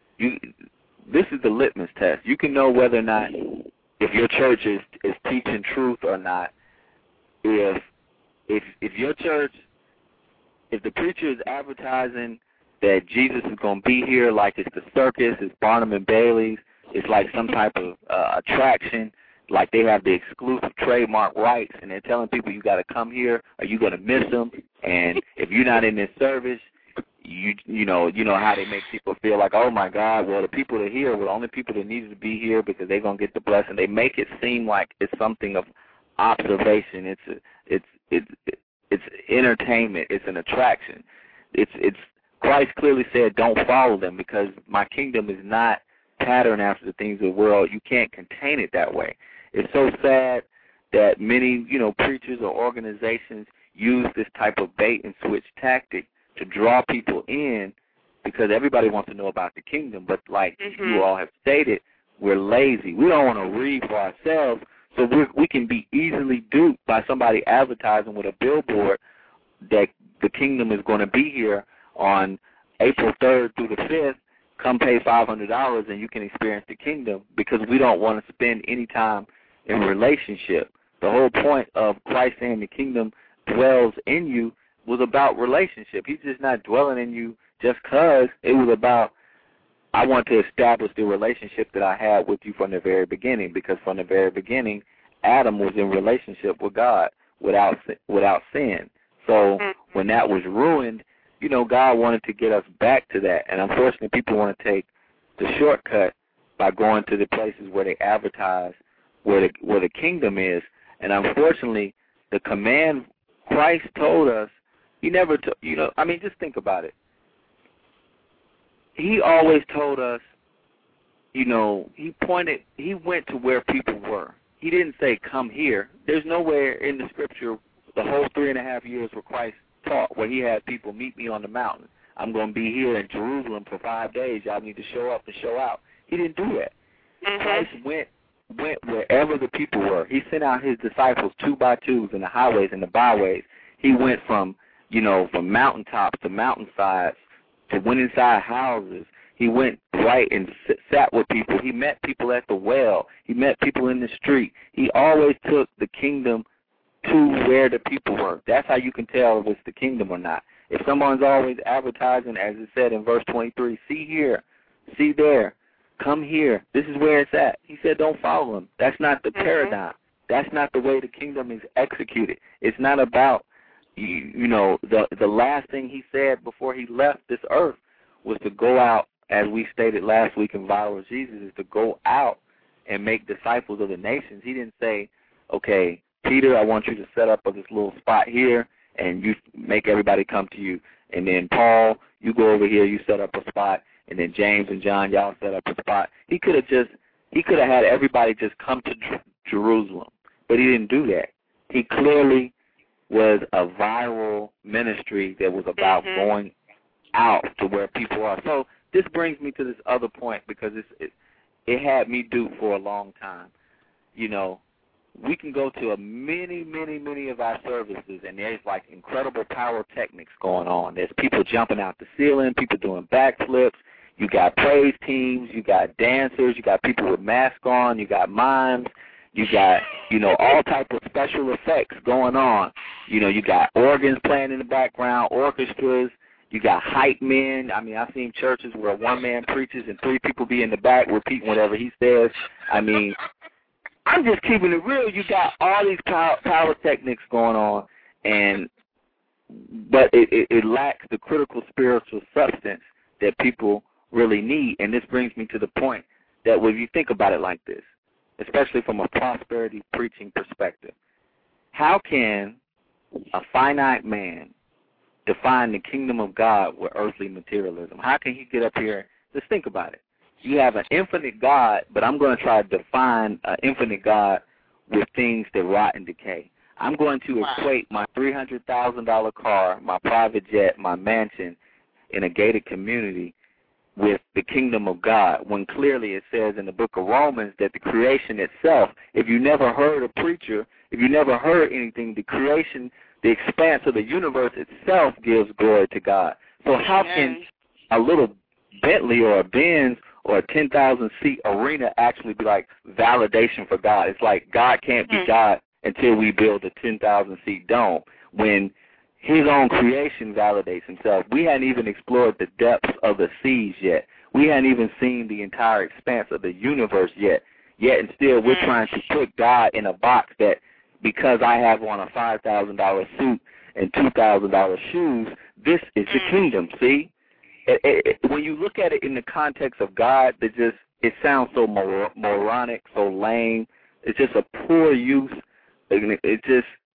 this is the litmus test. You can know whether or not if your church is teaching truth or not. If your church, if the preacher is advertising that Jesus is going to be here like it's the circus, it's Barnum and Bailey's, it's like some type of attraction, like they have the exclusive trademark rights, and they're telling people you got to come here or you're going to miss them, and if you're not in this service, you know how they make people feel like, oh my God, well the people that are here were the only people that needed to be here because they're gonna get the blessing. They make it seem like it's something of observation. it's entertainment. It's an attraction. It's Christ clearly said, don't follow them, because my kingdom is not patterned after the things of the world. You can't contain it that way. It's so sad that many, preachers or organizations use this type of bait and switch tactic to draw people in, because everybody wants to know about the kingdom. But like you all have stated, we're lazy. We don't want to read for ourselves, so we can be easily duped by somebody advertising with a billboard that the kingdom is going to be here on April 3rd through the 5th. Come pay $500 and you can experience the kingdom, because we don't want to spend any time in relationship. The whole point of Christ saying the kingdom dwells in you was about relationship. He's just not dwelling in you just because. It was about, I want to establish the relationship that I had with you from the very beginning, because from the very beginning, Adam was in relationship with God without sin. So when that was ruined, God wanted to get us back to that. And unfortunately, people want to take the shortcut by going to the places where they advertise where the kingdom is. And unfortunately, the command Christ told us, he never, just think about it. He always told us, he went to where people were. He didn't say, come here. There's nowhere in the scripture, the whole 3.5 years where Christ taught, where he had people meet me on the mountain. I'm going to be here in Jerusalem for 5 days. Y'all need to show up and show out. He didn't do that. Christ went wherever the people were. He sent out his disciples 2 by 2s in the highways and the byways. He went from mountaintops to mountainsides, to went inside houses. He went right and sat with people. He met people at the well. He met people in the street. He always took the kingdom to where the people were. That's how you can tell if it's the kingdom or not. If someone's always advertising, as it said in verse 23, see here, see there, come here, this is where it's at. He said don't follow them. That's not the paradigm. That's not the way the kingdom is executed. It's not about, the last thing he said before he left this earth was to go out, as we stated last week in Vital of Jesus, is to go out and make disciples of the nations. He didn't say, okay, Peter, I want you to set up this little spot here, and you make everybody come to you. And then Paul, you go over here, you set up a spot. And then James and John, y'all set up a spot. He could have had everybody just come to Jerusalem, but he didn't do that. He clearly was a viral ministry that was about going out to where people are. So this brings me to this other point, because it had me duped for a long time. We can go to many of our services, and there's like incredible pyrotechnics going on. There's people jumping out the ceiling, people doing backflips. You got praise teams, you got dancers, you got people with masks on, you got mimes, you got, all type of special effects going on. You got organs playing in the background, orchestras, you got hype men. I mean, I've seen churches where one man preaches and 3 people be in the back repeating whatever he says. I mean, I'm just keeping it real. You got all these pyrotechnics going on, but it lacks the critical spiritual substance that people really need. And this brings me to the point that when you think about it like this, especially from a prosperity preaching perspective, how can a finite man define the kingdom of God with earthly materialism? How can he get up here? Just think about it. You have an infinite God, but I'm going to try to define an infinite God with things that rot and decay. I'm going to equate my $300,000 car, my private jet, my mansion in a gated community with the kingdom of God, when clearly it says in the book of Romans that the creation itself, if you never heard a preacher, if you never heard anything, the creation, the expanse of the universe itself gives glory to God. So how can a little Bentley or a Benz or a 10,000-seat arena actually be like validation for God? It's like God can't be God until we build a 10,000-seat dome, when his own creation validates himself. We hadn't even explored the depths of the seas yet. We hadn't even seen the entire expanse of the universe yet. Yet and still we're trying to put God in a box that, because I have on a $5,000 suit and $2,000 shoes, this is the kingdom, see? When you look at it in the context of God, it sounds so moronic, so lame. It's just a poor use.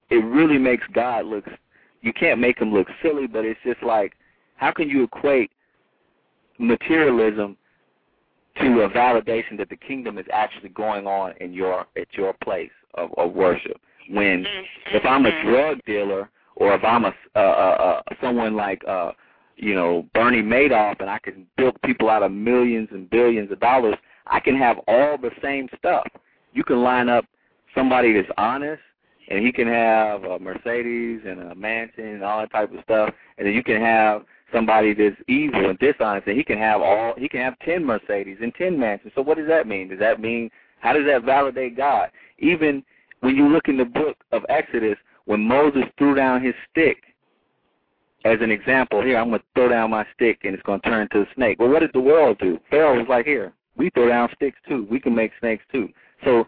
it really makes God look, you can't make him look silly, but it's just like, how can you equate materialism to a validation that the kingdom is actually going on at your place of worship? When if I'm a drug dealer, or if I'm someone like Bernie Madoff, and I can bilk people out of millions and billions of dollars, I can have all the same stuff. You can line up somebody that's honest, and he can have a Mercedes and a mansion and all that type of stuff, and then you can have somebody that's evil and dishonest, and he can have 10 Mercedes and 10 mansions. So what does that mean? How does that validate God? Even when you look in the book of Exodus, when Moses threw down his stick, as an example, here, I'm going to throw down my stick and it's going to turn into a snake. Well, what did the world do? Pharaoh was like, here, we throw down sticks too. We can make snakes too. So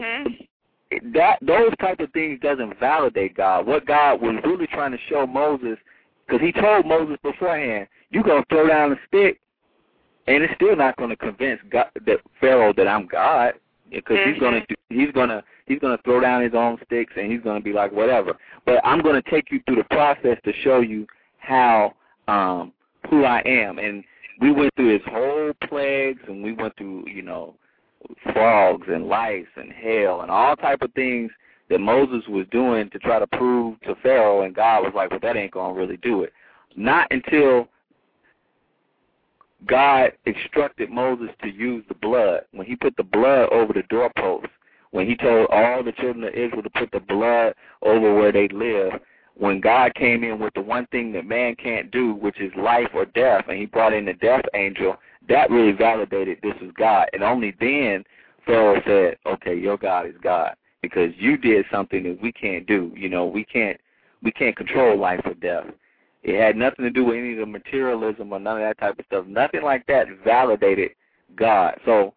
those type of things doesn't validate God. What God was really trying to show Moses, because he told Moses beforehand, you're going to throw down a stick, and it's still not going to convince God, that Pharaoh that I'm God, because he's going to throw down his own sticks, and he's going to be like, whatever. But I'm going to take you through the process to show you how who I am. And we went through his whole plagues, and we went through, frogs and lice and hail and all type of things that Moses was doing to try to prove to Pharaoh, and God was like, well, that ain't going to really do it. Not until God instructed Moses to use the blood. When he put the blood over the doorposts, when he told all the children of Israel to put the blood over where they live, when God came in with the one thing that man can't do, which is life or death, and he brought in the death angel, that really validated this is God. And only then Pharaoh said, okay, your God is God, because you did something that we can't do. We can't control life or death. It had nothing to do with any of the materialism or none of that type of stuff. Nothing like that validated God. So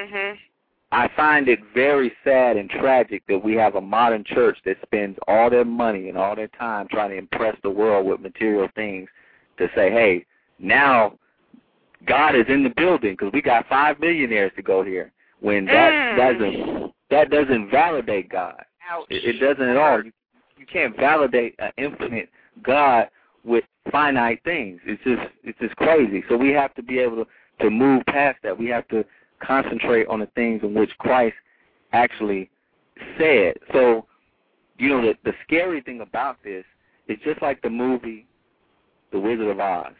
I find it very sad and tragic that we have a modern church that spends all their money and all their time trying to impress the world with material things to say, hey, now God is in the building because we got 5 millionaires to go here. When that doesn't validate God. It doesn't at all. You can't validate an infinite God with finite things. It's just crazy. So we have to be able to move past that. We have to concentrate on the things in which Christ actually said. So, the scary thing about this is just like the movie The Wizard of Oz.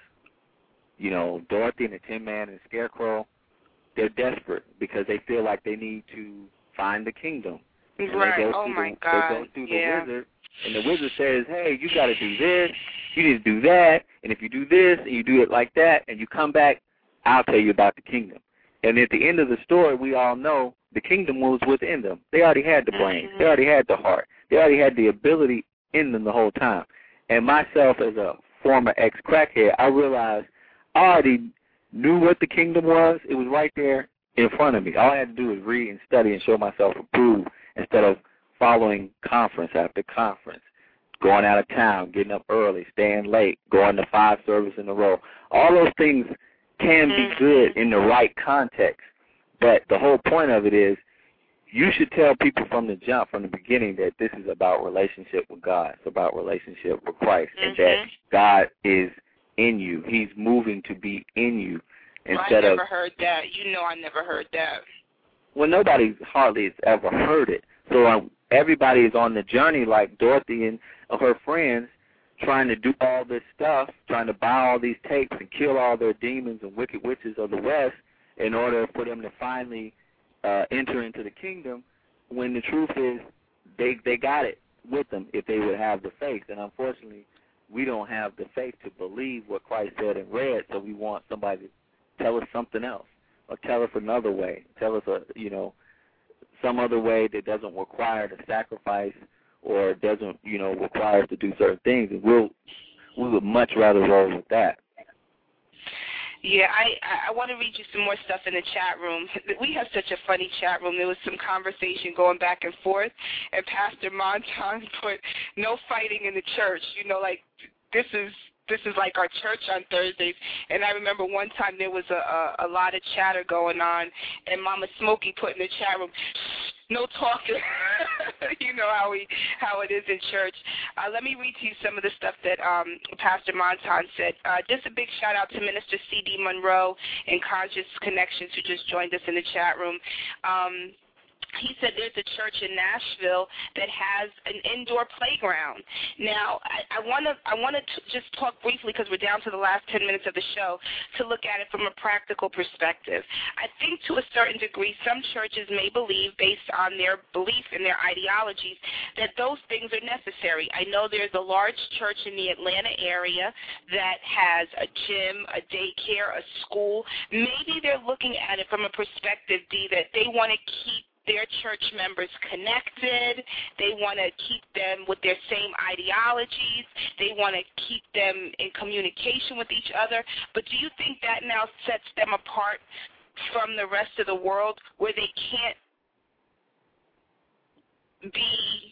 Dorothy and the Tin Man and the Scarecrow, they're desperate because they feel like they need to find the kingdom. Right. Oh, my God. They go through the wizard, and the wizard says, hey, you got to do this, you need to do that, and if you do this and you do it like that and you come back, I'll tell you about the kingdom. And at the end of the story, we all know the kingdom was within them. They already had the brain. They already had the heart. They already had the ability in them the whole time. And myself, as a former ex-crackhead, I realized I already knew what the kingdom was. It was right there in front of me. All I had to do was read and study and show myself approved instead of following conference after conference, going out of town, getting up early, staying late, going to 5 services in a row. All those things can be good in the right context, but the whole point of it is you should tell people from the jump, from the beginning, that this is about relationship with God. It's about relationship with Christ, and that God is in you. He's moving to be in you. I never heard that. I never heard that. Well, nobody hardly has ever heard it. So everybody is on the journey like Dorothy and her friends, trying to do all this stuff, trying to buy all these tapes and kill all their demons and wicked witches of the West in order for them to finally enter into the kingdom, when the truth is they got it with them if they would have the faith. And unfortunately, we don't have the faith to believe what Christ said and read, so we want somebody to tell us something else or tell us another way, tell us some other way that doesn't require the sacrifice or doesn't, require us to do certain things. And we would much rather roll with that. Yeah, I want to read you some more stuff in the chat room. We have such a funny chat room. There was some conversation going back and forth, and Pastor Montan put, no fighting in the church. This is like our church on Thursdays. And I remember one time there was a lot of chatter going on, and Mama Smokey put in the chat room, no talking. You know how it is in church. Let me read to you some of the stuff that Pastor Montan said. Just a big shout out to Minister C.D. Monroe and Conscious Connections who just joined us in the chat room. He said there's a church in Nashville that has an indoor playground. Now, I want to just talk briefly, because we're down to the last 10 minutes of the show, to look at it from a practical perspective. I think to a certain degree, some churches may believe, based on their belief and their ideologies, that those things are necessary. I know there's a large church in the Atlanta area that has a gym, a daycare, a school. Maybe they're looking at it from a perspective, D, that they want to keep their church members connected. They want to keep them with their same ideologies. They want to keep them in communication with each other. But do you think that now sets them apart from the rest of the world, where they can't be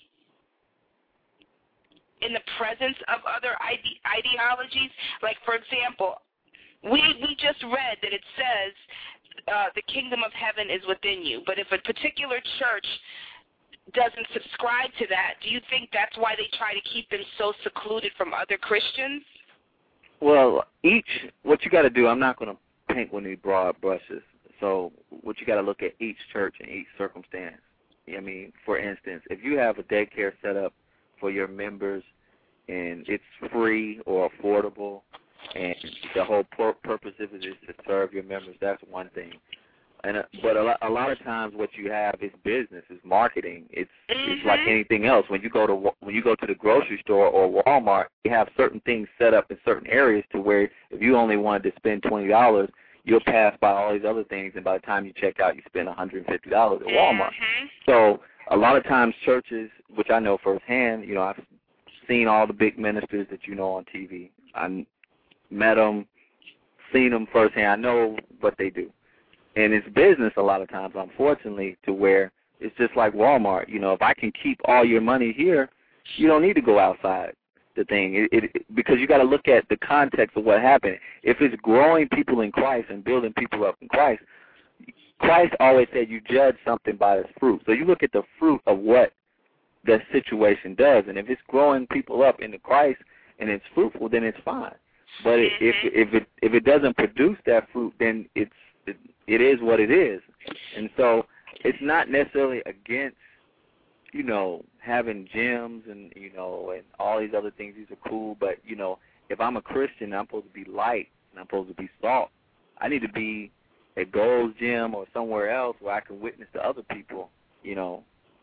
in the presence of other ideologies? Like, for example, we just read that it says the kingdom of heaven is within you. But if a particular church doesn't subscribe to that, do you think that's why they try to keep them so secluded from other Christians? Well, what you got to do, I'm not going to paint with any broad brushes. So what you got to look at each church and each circumstance. I mean, for instance, if you have a daycare set up for your members and it's free or affordable, and the whole purpose of it is to serve your members, that's one thing. But a lot of times, what you have is business, is marketing. It's like anything else. When you go to the grocery store or Walmart, you have certain things set up in certain areas to where if you only wanted to spend $20, you'll pass by all these other things, and by the time you check out, you spend $150 at Walmart. So a lot of times, churches, which I know firsthand, you know, I've seen all the big ministers that you know on TV. I met them, seen them firsthand. I know what they do. And it's business a lot of times, unfortunately, to where it's just like Walmart. You know, if I can keep all your money here, you don't need to go outside the thing. Because you got to look at the context of what happened. If it's growing people in Christ and building people up in Christ, Christ always said you judge something by its fruit. So you look at the fruit of what the situation does. And if it's growing people up into Christ and it's fruitful, then it's fine. But if it doesn't produce that fruit, then it is what it is. And so it's not necessarily against, you know, having gyms and, you know, and all these other things. These are cool. But, you know, if I'm a Christian, I'm supposed to be light and I'm supposed to be salt. I need to be at Gold's Gym or somewhere else where I can witness to other people, you know,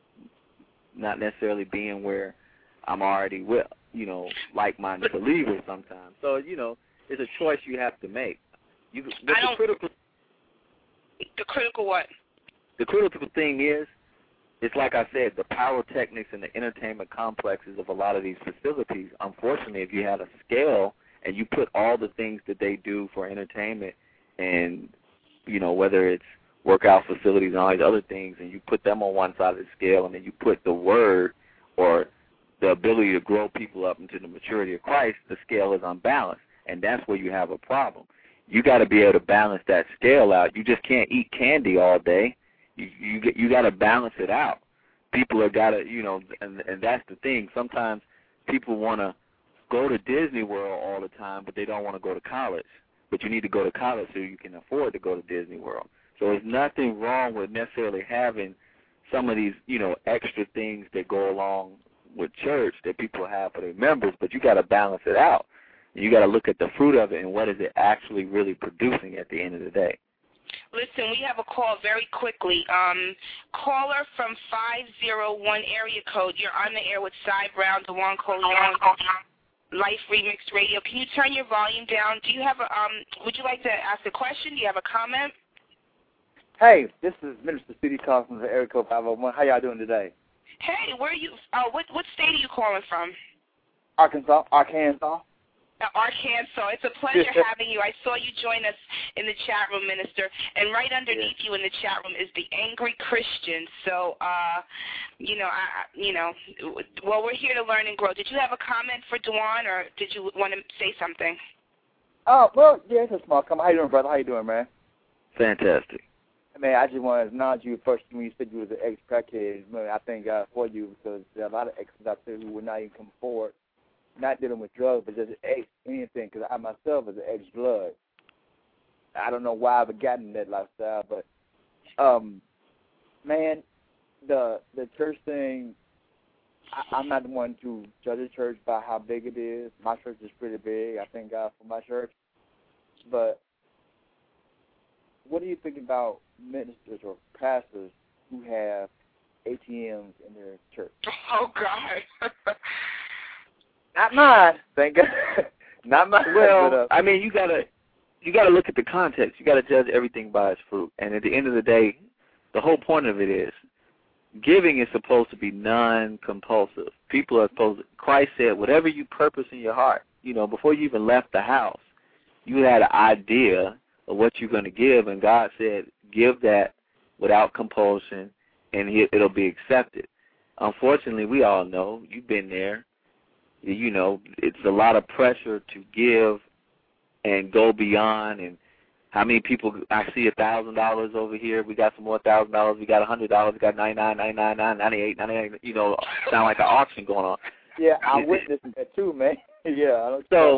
not necessarily being where I'm already with, you know, like-minded believers sometimes. So, you know, it's a choice you have to make. The critical what? The critical thing is, it's like I said, the pyrotechnics and the entertainment complexes of a lot of these facilities. Unfortunately, if you had a scale and you put all the things that they do for entertainment and, you know, whether it's workout facilities and all these other things, and you put them on one side of the scale, and then you put the word or the ability to grow people up into the maturity of Christ, the scale is unbalanced, and that's where you have a problem. You got to be able to balance that scale out. You just can't eat candy all day. You got to balance it out. People have got to, you know, and that's the thing. Sometimes people want to go to Disney World all the time, but they don't want to go to college. But you need to go to college so you can afford to go to Disney World. So there's nothing wrong with necessarily having some of these, you know, extra things that go along with church that people have for their members, but you got to balance it out. You got to look at the fruit of it and what is it actually really producing at the end of the day. Listen, we have a call very quickly. Caller from 501 area code. You're on the air with Cy Brown, DeJuan Coleon, Life Remix Radio. Can you turn your volume down? Do you have a would you like to ask a question? Do you have a comment? Hey, this is Minister C.D. calling from the area code 501. How y'all doing today? Hey, where are you? What state are you calling from? Arkansas. Arkansas. It's a pleasure having you. I saw you join us in the chat room, Minister, and right underneath you in the chat room is the Angry Christian. So, well, we're here to learn and grow. Did you have a comment for DeJuan, or did you want to say something? Well, yeah, it's a small comment. How you doing, brother? How you doing, man? Fantastic. Man, I just want to acknowledge you first when you said you was an ex-crackhead. Man, I thank God for you because there are a lot of exes out there who would not even come forward, not dealing with drugs, but just ex anything. Because I myself is an ex-blood. I don't know why I've gotten that lifestyle, but man, the church thing. I'm not the one to judge a church by how big it is. My church is pretty big. I thank God for my church, but what do you think about ministers or pastors who have ATMs in their church? Oh, God. Not mine, thank God. Not mine. Well, but, I mean, you gotta look at the context. You gotta judge everything by its fruit. And at the end of the day, the whole point of it is giving is supposed to be non-compulsive. People are supposed to, Christ said, whatever you purpose in your heart, before you even left the house, you had an idea of what you're going to give, and God said, give that without compulsion, and it'll be accepted. Unfortunately, we all know, you've been there, it's a lot of pressure to give and go beyond, and how many people, I see $1,000 over here, we got some more $1,000, we got $100, we got 99, 99, 98, 98, sound like an auction going on. Yeah, I witnessed that too, man. Yeah. So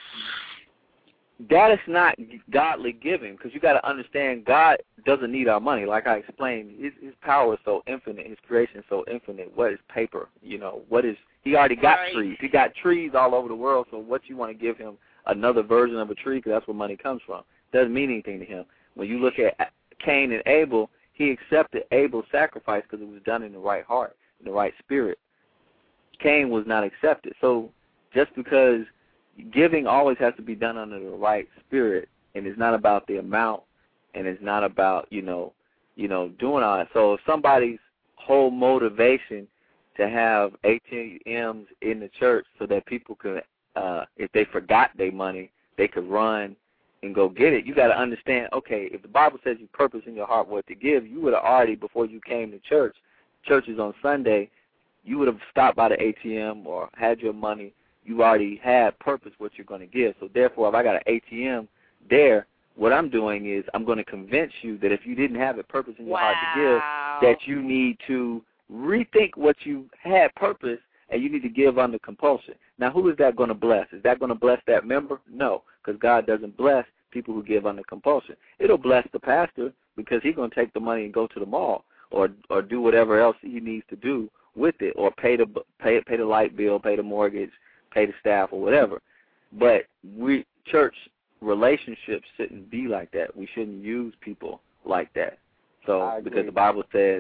that is not godly giving, because you got to understand God doesn't need our money. Like I explained, his power is so infinite, his creation is so infinite. What is paper? He already got trees. He got trees all over the world, so what you want to give him another version of a tree, because that's where money comes from. Doesn't mean anything to him. When you look at Cain and Abel, he accepted Abel's sacrifice because it was done in the right heart, in the right spirit. Cain was not accepted. So just because giving always has to be done under the right spirit, and it's not about the amount, and it's not about, doing all that. So if somebody's whole motivation to have ATMs in the church so that people could, if they forgot their money, they could run and go get it, you got to understand, okay, if the Bible says you purpose in your heart what to give, you would have already, before you came to church, churches on Sunday, you would have stopped by the ATM or had your money. You already had purpose what you're going to give. So therefore, if I got an ATM there, what I'm doing is I'm going to convince you that if you didn't have a purpose in your heart to give, that you need to rethink what you had purpose, and you need to give under compulsion. Now, who is that going to bless? Is that going to bless that member? No, because God doesn't bless people who give under compulsion. It'll bless the pastor because he's going to take the money and go to the mall or do whatever else he needs to do with it, or pay the light bill, pay the mortgage, pay the staff, or whatever. But church relationships shouldn't be like that. We shouldn't use people like that. So because the Bible says,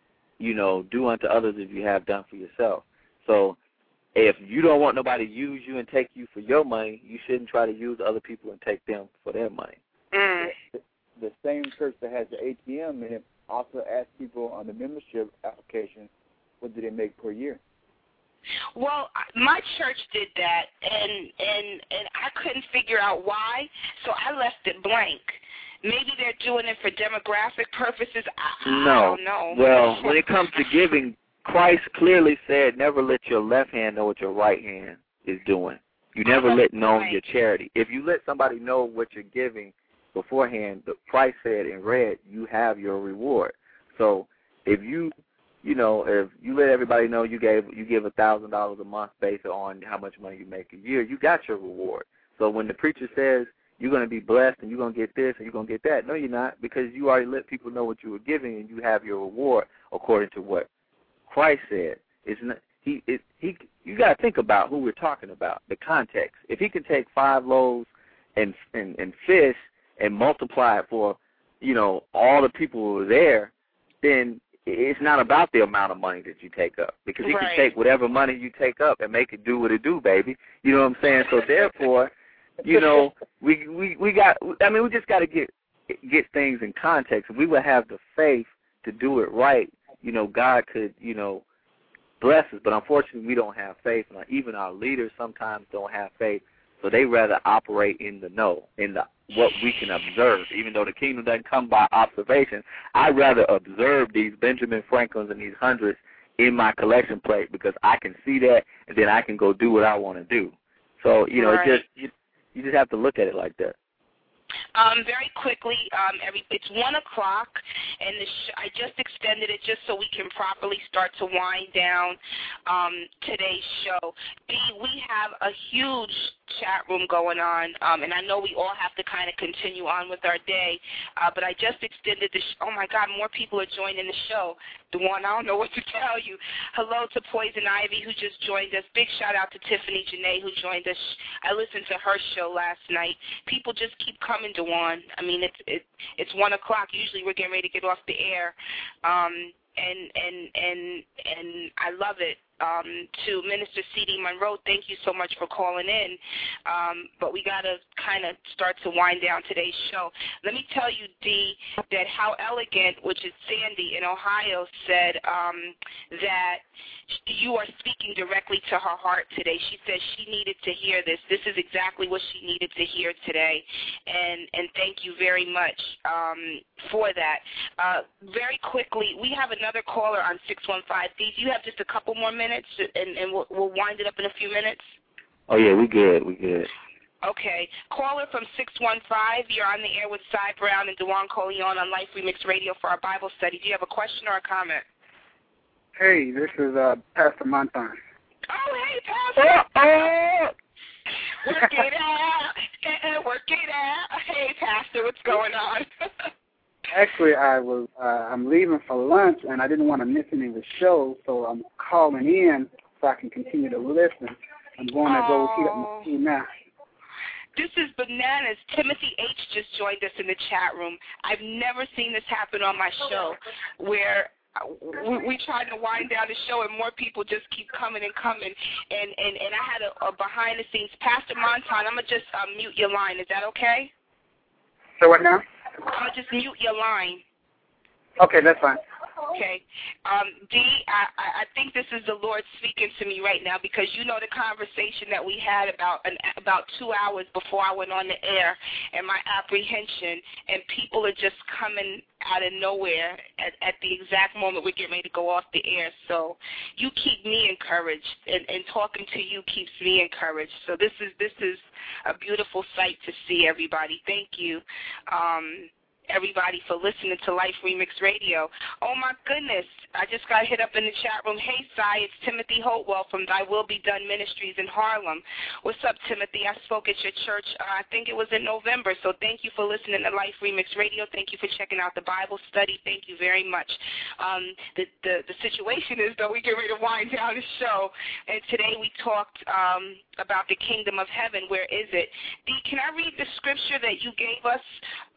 do unto others as you have done for yourself. So if you don't want nobody to use you and take you for your money, you shouldn't try to use other people and take them for their money. The same church that has the ATM in it also asks people on the membership application, what do they make per year? Well, my church did that, and I couldn't figure out why, so I left it blank. Maybe they're doing it for demographic purposes. I don't know. Well, when it comes to giving, Christ clearly said, never let your left hand know what your right hand is doing. You never let known your charity. If you let somebody know what you're giving beforehand, Christ said in red, you have your reward. So if you let everybody know you give $1,000 a month based on how much money you make a year, you got your reward. So when the preacher says you're going to be blessed and you're going to get this and you're going to get that, no, you're not, because you already let people know what you were giving and you have your reward according to what Christ said. You got to think about who we're talking about, the context. If he can take 5 loaves and fish and multiply it for, all the people who were there, then it's not about the amount of money that you take up, because he can take whatever money you take up and make it do what it do, baby. You know what I'm saying? So therefore, we just got to get things in context. If we would have the faith to do it right, God could, bless us. But unfortunately, we don't have faith. And even our leaders sometimes don't have faith, so they rather operate in the know, in what we can observe. Even though the kingdom doesn't come by observation, I'd rather observe these Benjamin Franklins and these hundreds in my collection plate, because I can see that, and then I can go do what I want to do. So, you just have to look at it like that. Very quickly, it's 1 o'clock, and I just extended it just so we can properly start to wind down today's show. We have a huge chat room going on, and I know we all have to kind of continue on with our day, but I just extended the oh my God, more people are joining the show. Dewan, I don't know what to tell you. Hello to Poison Ivy, who just joined us. Big shout out to Tiffany Janae, who joined us. I listened to her show last night. People just keep coming, Dewan. I mean, it's 1 o'clock. Usually we're getting ready to get off the air, and I love it. To Minister C.D. Monroe, thank you so much for calling in. But we got to kind of start to wind down today's show. Let me tell you, Dee, that How Elegant, which is Sandy in Ohio, said that you are speaking directly to her heart today. She said she needed to hear this. This is exactly what she needed to hear today. And thank you very much for that. Very quickly, we have another caller on 615. Dee, do you have just a couple more minutes, and we'll wind it up in a few minutes? Oh, yeah, we good. Okay. Caller from 615, you're on the air with Cy Brown and Dewan Coleon on Life Remix Radio for our Bible study. Do you have a question or a comment? Hey, this is Pastor Montan. Oh, hey, Pastor. Work it out. Work it out. Hey, Pastor, what's going on? Actually, I'm leaving for lunch, and I didn't want to miss any of the show, so I'm calling in so I can continue to listen. I'm going to go heat up my tea now. This is bananas. Timothy H. just joined us in the chat room. I've never seen this happen on my show, where we tried to wind down the show, and more people just keep coming and coming. And I had a behind-the-scenes. Pastor Montan, I'm going to just mute your line. Is that okay? So what now? I'm going to just mute your line. Okay, that's fine. Okay. Dee, I think this is the Lord speaking to me right now, because you know the conversation that we had about 2 hours before I went on the air, and my apprehension, and people are just coming out of nowhere at the exact moment we're getting ready to go off the air. So you keep me encouraged, and talking to you keeps me encouraged. So this is a beautiful sight to see, everybody. Thank you. Everybody, for listening to Life Remix Radio. Oh, my goodness. I just got hit up in the chat room. Hey, Cy, it's Timothy Holtwell from Thy Will Be Done Ministries in Harlem. What's up, Timothy? I spoke at your church, I think it was in November, so thank you for listening to Life Remix Radio. Thank you for checking out the Bible study. Thank you very much. The situation is, though, we get ready to wind down the show, and today we talked about the kingdom of heaven. Where is it? Dee, can I read the scripture that you gave us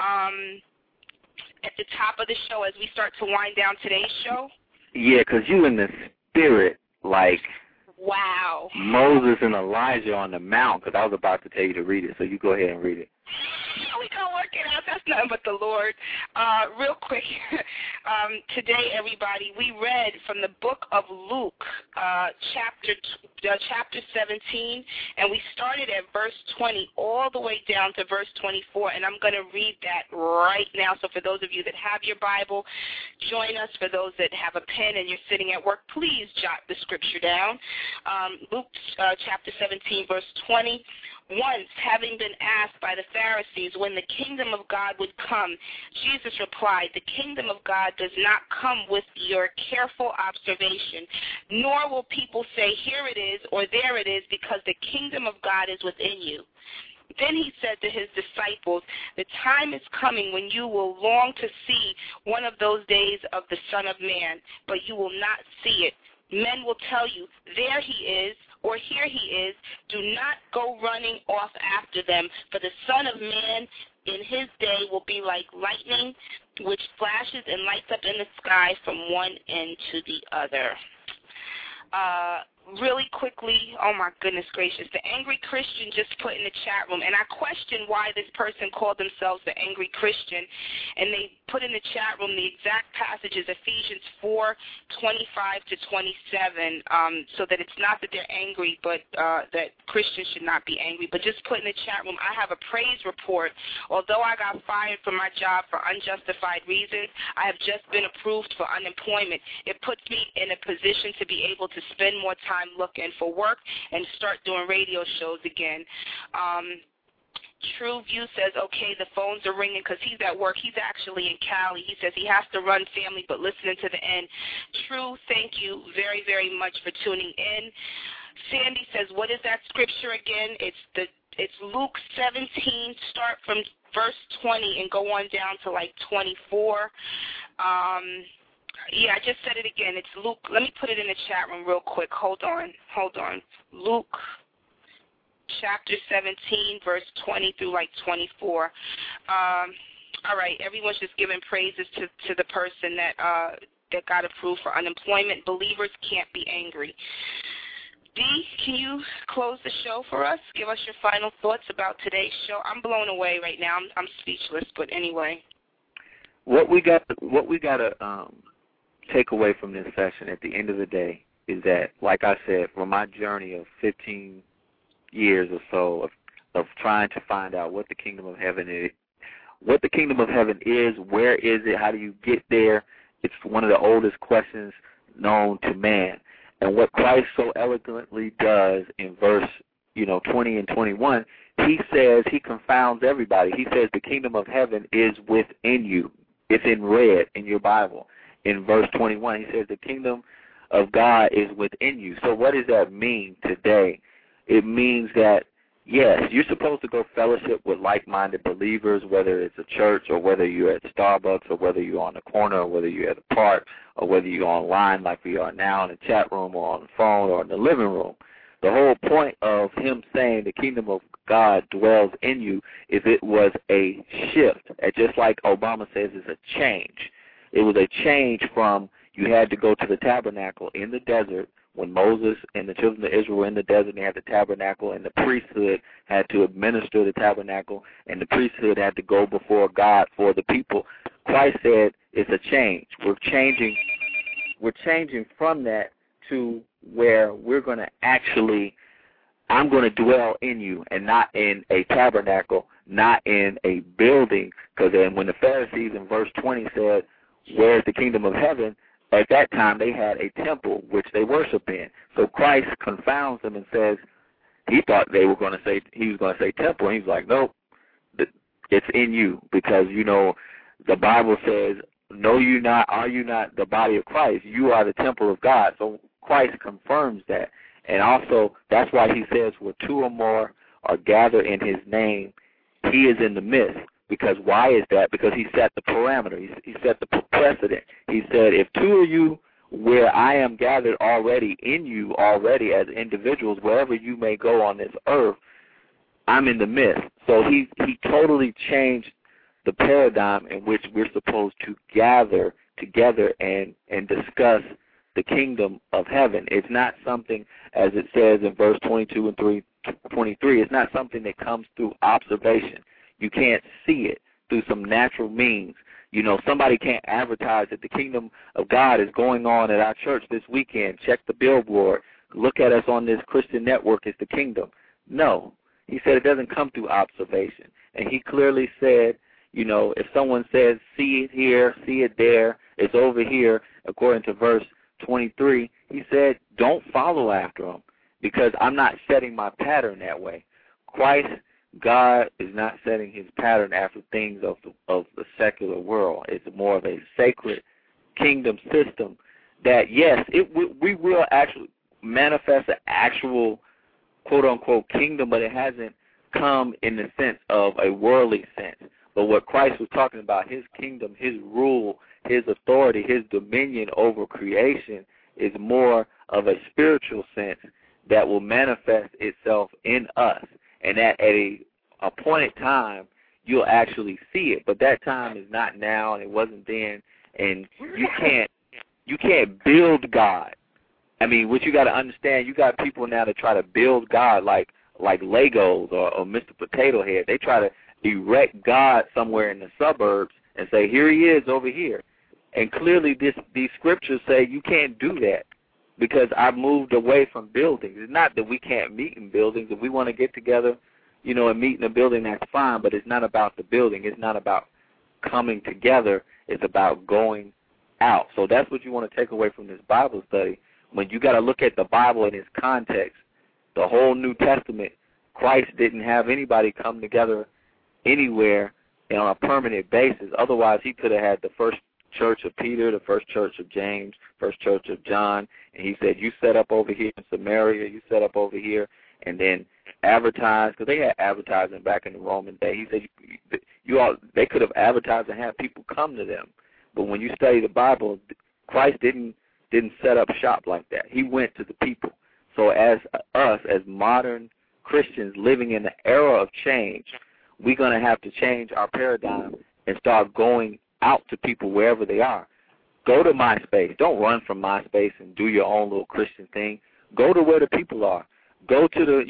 at the top of the show as we start to wind down today's show? Yeah, because you in the spirit, like wow, Moses and Elijah on the mount, because I was about to tell you to read it, so you go ahead and read it. We gonna work it out. That's nothing but the Lord. Real quick, today, everybody, we read from the book of Luke, chapter 17, and we started at verse 20 all the way down to verse 24, and I'm going to read that right now. So for those of you that have your Bible, join us. For those that have a pen and you're sitting at work, please jot the scripture down. Luke chapter 17, verse 20. Once, having been asked by the Pharisees when the kingdom of God would come, Jesus replied, "The kingdom of God does not come with your careful observation, nor will people say, 'Here it is,' or 'There it is,' because the kingdom of God is within you." Then he said to his disciples, "The time is coming when you will long to see one of those days of the Son of Man, but you will not see it. Men will tell you, 'There he is,' or 'Here he is.' Do not go running off after them, for the Son of Man in his day will be like lightning, which flashes and lights up in the sky from one end to the other." Really quickly, oh my goodness gracious, the Angry Christian just put in the chat room, and I question why this person called themselves the Angry Christian, and they put in the chat room the exact passages, Ephesians 4:25 to 27, so that it's not that they're angry, but that Christians should not be angry. But just put in the chat room, I have a praise report. Although I got fired from my job for unjustified reasons, I have just been approved for unemployment. It puts me in a position to be able to spend more time looking for work and start doing radio shows again. True View says, okay, the phones are ringing because he's at work. He's actually in Cali. He says he has to run family, but listening to the end. True, thank you very, very much for tuning in. Sandy says, what is that scripture again? It's Luke 17, start from verse 20 and go on down to like 24. Yeah, I just said it again. It's Luke. Let me put it in the chat room real quick. Hold on. Luke chapter 17, verse 20 through like 24. All right, everyone's just giving praises to the person that got approved for unemployment. Believers can't be angry. Dee, can you close the show for us? Give us your final thoughts about today's show. I'm blown away right now. I'm speechless, but anyway. What we got to take away from this session at the end of the day is that, like I said, from my journey of 15 years or so of trying to find out what the kingdom of heaven is, where is it, how do you get there? It's one of the oldest questions known to man. And what Christ so eloquently does in verse 20 and 21, he says, he confounds everybody. He says the kingdom of heaven is within you. It's in red in your Bible. In verse 21, he says the kingdom of God is within you. So what does that mean today? It means that, yes, you're supposed to go fellowship with like-minded believers, whether it's a church or whether you're at Starbucks or whether you're on the corner or whether you're at a park or whether you're online like we are now in the chat room or on the phone or in the living room. The whole point of him saying the kingdom of God dwells in you is it was a shift. And just like Obama says, it's a change. It was a change from you had to go to the tabernacle in the desert when Moses and the children of Israel were in the desert. They had the tabernacle, and the priesthood had to administer the tabernacle, and the priesthood had to go before God for the people. Christ said it's a change. We're changing from that to where we're going to actually, I'm going to dwell in you and not in a tabernacle, not in a building. Because then when the Pharisees in verse 20 said, where's the kingdom of heaven? At that time they had a temple which they worship in. So Christ confounds them and says, he thought he was going to say temple. And he's like, nope, it's in you, because the Bible says, know you not, are you not the body of Christ? You are the temple of God. So Christ confirms that. And also, that's why he says, where two or more are gathered in his name, he is in the midst. Because why is that? Because he set the parameter. He set the precedent. He said, if two of you, where I am gathered already in you already as individuals, wherever you may go on this earth, I'm in the midst. So he totally changed the paradigm in which we're supposed to gather together and discuss the kingdom of heaven. It's not something, as it says in verse 22 and 23, it's not something that comes through observation. You can't see it through some natural means. Somebody can't advertise that the kingdom of God is going on at our church this weekend. Check the billboard. Look at us on this Christian network. It's the kingdom. No. He said it doesn't come through observation. And he clearly said, if someone says, see it here, see it there, it's over here, according to verse 23, he said, don't follow after them, because I'm not setting my pattern that way. Christ, God, is not setting his pattern after things of the secular world. It's more of a sacred kingdom system that, yes, we will actually manifest an actual, quote-unquote, kingdom, but it hasn't come in the sense of a worldly sense. But what Christ was talking about, his kingdom, his rule, his authority, his dominion over creation is more of a spiritual sense that will manifest itself in us. And that at a appointed time, you'll actually see it. But that time is not now, and it wasn't then. And you can't build God. I mean, what you got to understand, you got people now that try to build God like Legos or Mr. Potato Head. They try to erect God somewhere in the suburbs and say, here he is over here. And clearly these scriptures say you can't do that, because I've moved away from buildings. It's not that we can't meet in buildings. If we want to get together, and meet in a building, that's fine, but it's not about the building. It's not about coming together. It's about going out. So that's what you want to take away from this Bible study. When you got to look at the Bible in its context, the whole New Testament, Christ didn't have anybody come together anywhere on a permanent basis. Otherwise, he could have had the first church of Peter, the first church of James, first church of John, and he said, you set up over here in Samaria, you set up over here, and then advertise, because they had advertising back in the Roman day. He said they could have advertised and had people come to them. But when you study the Bible, Christ didn't set up shop like that. He went to the people. So as us, as modern Christians living in the era of change, we're going to have to change our paradigm and start going out to people wherever they are. Go to MySpace. Don't run from MySpace and do your own little Christian thing. Go to where the people are. Go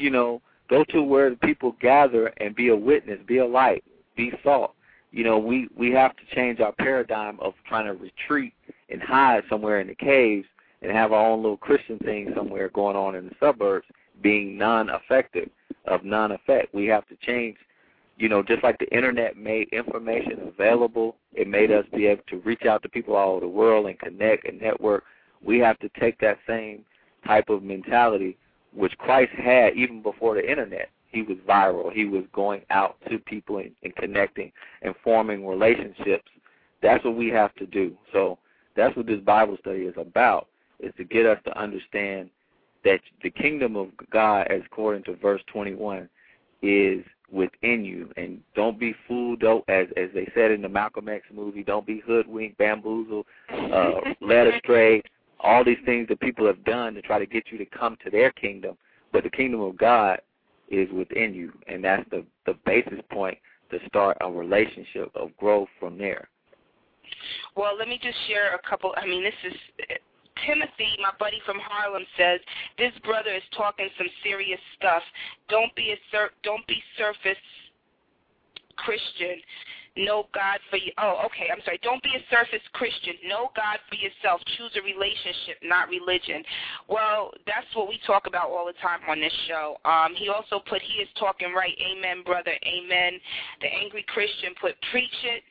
to where the people gather and be a witness, be a light, be salt. We have to change our paradigm of trying to retreat and hide somewhere in the caves and have our own little Christian thing somewhere going on in the suburbs, being non-effective, of non-effect. We have to change. Just like the Internet made information available, it made us be able to reach out to people all over the world and connect and network. We have to take that same type of mentality, which Christ had even before the Internet. He was viral. He was going out to people and connecting and forming relationships. That's what we have to do. So that's what this Bible study is about, is to get us to understand that the kingdom of God, as according to verse 21, is within you. And don't be fooled, as they said in the Malcolm X movie, don't be hoodwinked, bamboozled, led astray, all these things that people have done to try to get you to come to their kingdom. But the kingdom of God is within you, and that's the basis point to start a relationship of growth from there. Well, let me just share a couple. This is Timothy, my buddy from Harlem, says this brother is talking some serious stuff. Don't be surface Christian. Know God for you. Oh, okay. I'm sorry. Don't be a surface Christian. Know God for yourself. Choose a relationship, not religion. Well, that's what we talk about all the time on this show. He also put, he is talking right. Amen, brother. Amen. The Angry Christian put, preach it.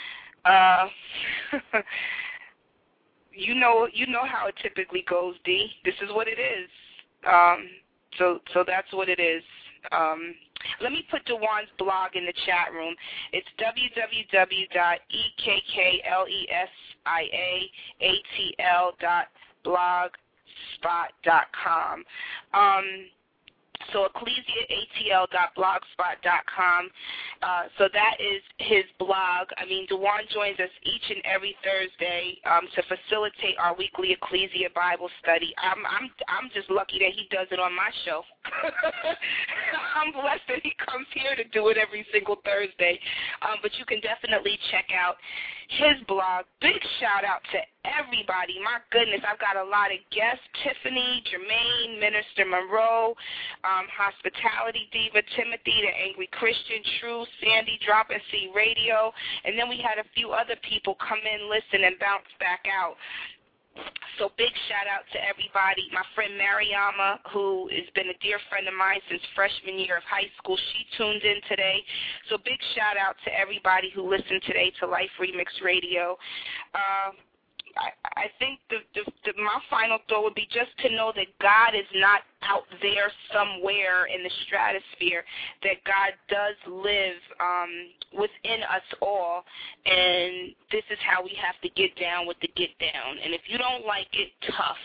You know how it typically goes, D. This is what it is. So that's what it is. Let me put DeJuan's blog in the chat room. It's www.ekkklesiatl.blogspot.com. So ecclesiaatl.blogspot.com. So that is his blog. DeJuan joins us each and every Thursday to facilitate our weekly Ecclesia Bible study. I'm just lucky that he does it on my show. I'm blessed that he comes here to do it every single Thursday. But you can definitely check out his blog. Big shout out to everybody. My goodness, I've got a lot of guests. Tiffany, Jermaine, Minister Monroe, Hospitality Diva, Timothy, the Angry Christian, True, Sandy, Drop and See Radio, and then we had a few other people come in, listen, and bounce back out. So big shout out to everybody. My friend Mariama, who has been a dear friend of mine since freshman year of high school, she tuned in today. So big shout out to everybody who listened today to Life Remix Radio. I think my final thought would be just to know that God is not out there somewhere in the stratosphere, that God does live within us all, and this is how we have to get down with the get down. And if you don't like it, tough.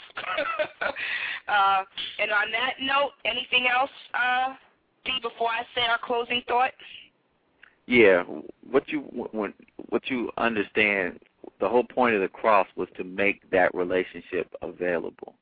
And on that note, anything else, D, before I say our closing thought? Yeah, what you understand, the whole point of the cross was to make that relationship available.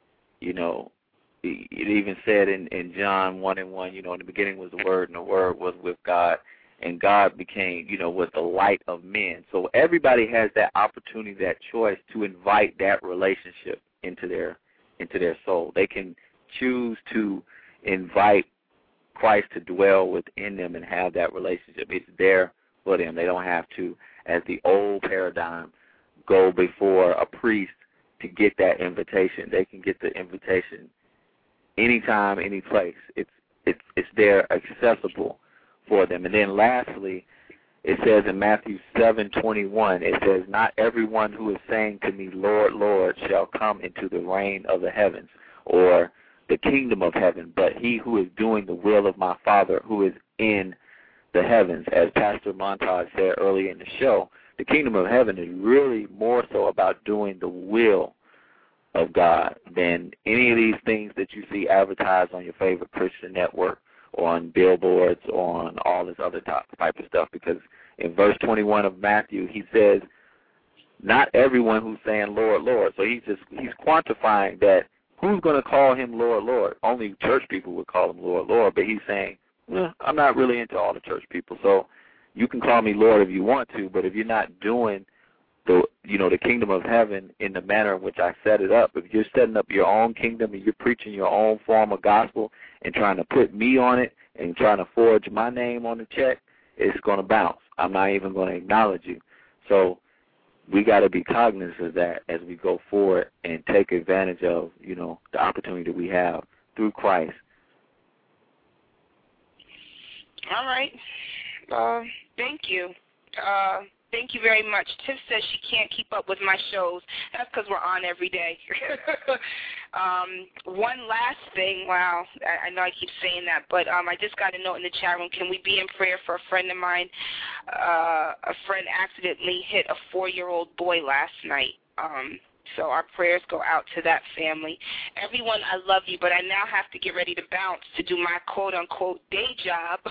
It even said in John 1:1, in the beginning was the Word, and the Word was with God, and God became, was the light of men. So everybody has that opportunity, that choice to invite that relationship into their soul. They can choose to invite Christ to dwell within them and have that relationship. It's there for them. They don't have to, as the old paradigm, go before a priest to get that invitation. They can get the invitation anytime, any place. It's there, accessible for them. And then lastly, it says in Matthew 7:21, it says, "Not everyone who is saying to me, Lord, Lord, shall come into the reign of the heavens," or the kingdom of heaven, but he who is doing the will of my Father who is in the heavens. As Pastor Montage said earlier in the show, the kingdom of heaven is really more so about doing the will of God than any of these things that you see advertised on your favorite Christian network or on billboards or on all this other type of stuff. Because in verse 21 of Matthew, he says, not everyone who's saying, Lord, Lord. So he's quantifying that who's going to call him Lord, Lord. Only church people would call him Lord, Lord. But he's saying, well, I'm not really into all the church people. So you can call me Lord if you want to, but if you're not doing the kingdom of heaven in the manner in which I set it up, if you're setting up your own kingdom and you're preaching your own form of gospel and trying to put me on it and trying to forge my name on the check, it's going to bounce. I'm not even going to acknowledge you. So we got to be cognizant of that as we go forward and take advantage of, the opportunity that we have through Christ. All right. Thank you. Thank you very much. Tiff says she can't keep up with my shows. That's because we're on every day. One last thing. Wow, I know I keep saying that, but I just got a note in the chat room. Can we be in prayer for a friend of mine? A friend accidentally hit a 4-year-old boy last night. So our prayers go out to that family. Everyone, I love you, but I now have to get ready to bounce to do my quote-unquote day job.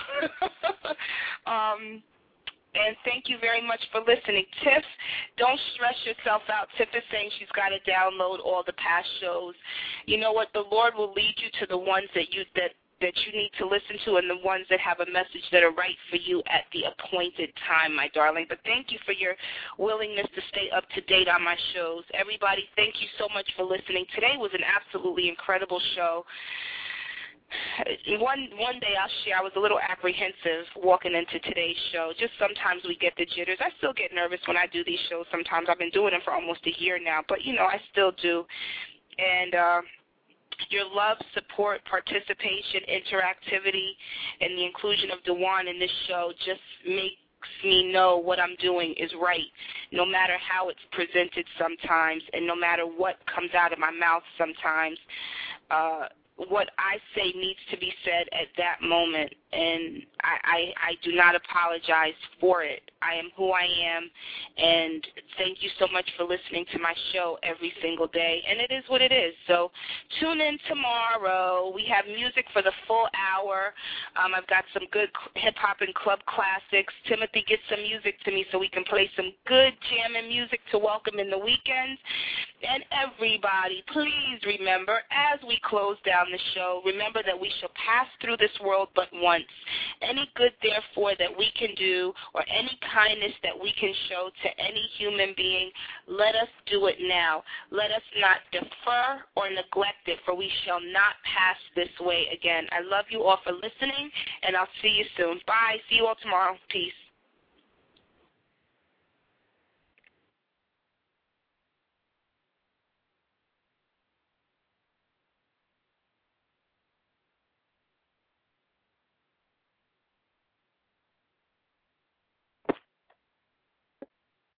And thank you very much for listening. Tiff, don't stress yourself out. Tiff is saying she's got to download all the past shows. You know what? The Lord will lead you to the ones that you need to listen to and the ones that have a message that are right for you at the appointed time, my darling. But thank you for your willingness to stay up to date on my shows. Everybody, thank you so much for listening. Today was an absolutely incredible show. One day I'll share, I was a little apprehensive walking into today's show. Just sometimes we get the jitters. I still get nervous when I do these shows sometimes. I've been doing them for almost a year now, but, I still do. And your love, support, participation, interactivity, and the inclusion of DeJuan in this show just makes me know what I'm doing is right, no matter how it's presented sometimes and no matter what comes out of my mouth sometimes. What I say needs to be said at that moment, and I do not apologize for it. I am who I am, and thank you so much for listening to my show every single day, and it is what it is. So tune in tomorrow. We have music for the full hour. I've got some good hip-hop and club classics. Timothy, get some music to me so we can play some good jamming music to welcome in the weekends. And everybody, please remember, as we close down the show, remember that we shall pass through this world but once. Any good, therefore, that we can do or any kindness that we can show to any human being, let us do it now. Let us not defer or neglect it, for we shall not pass this way again. I love you all for listening, and I'll see you soon. Bye. See you all tomorrow. Peace.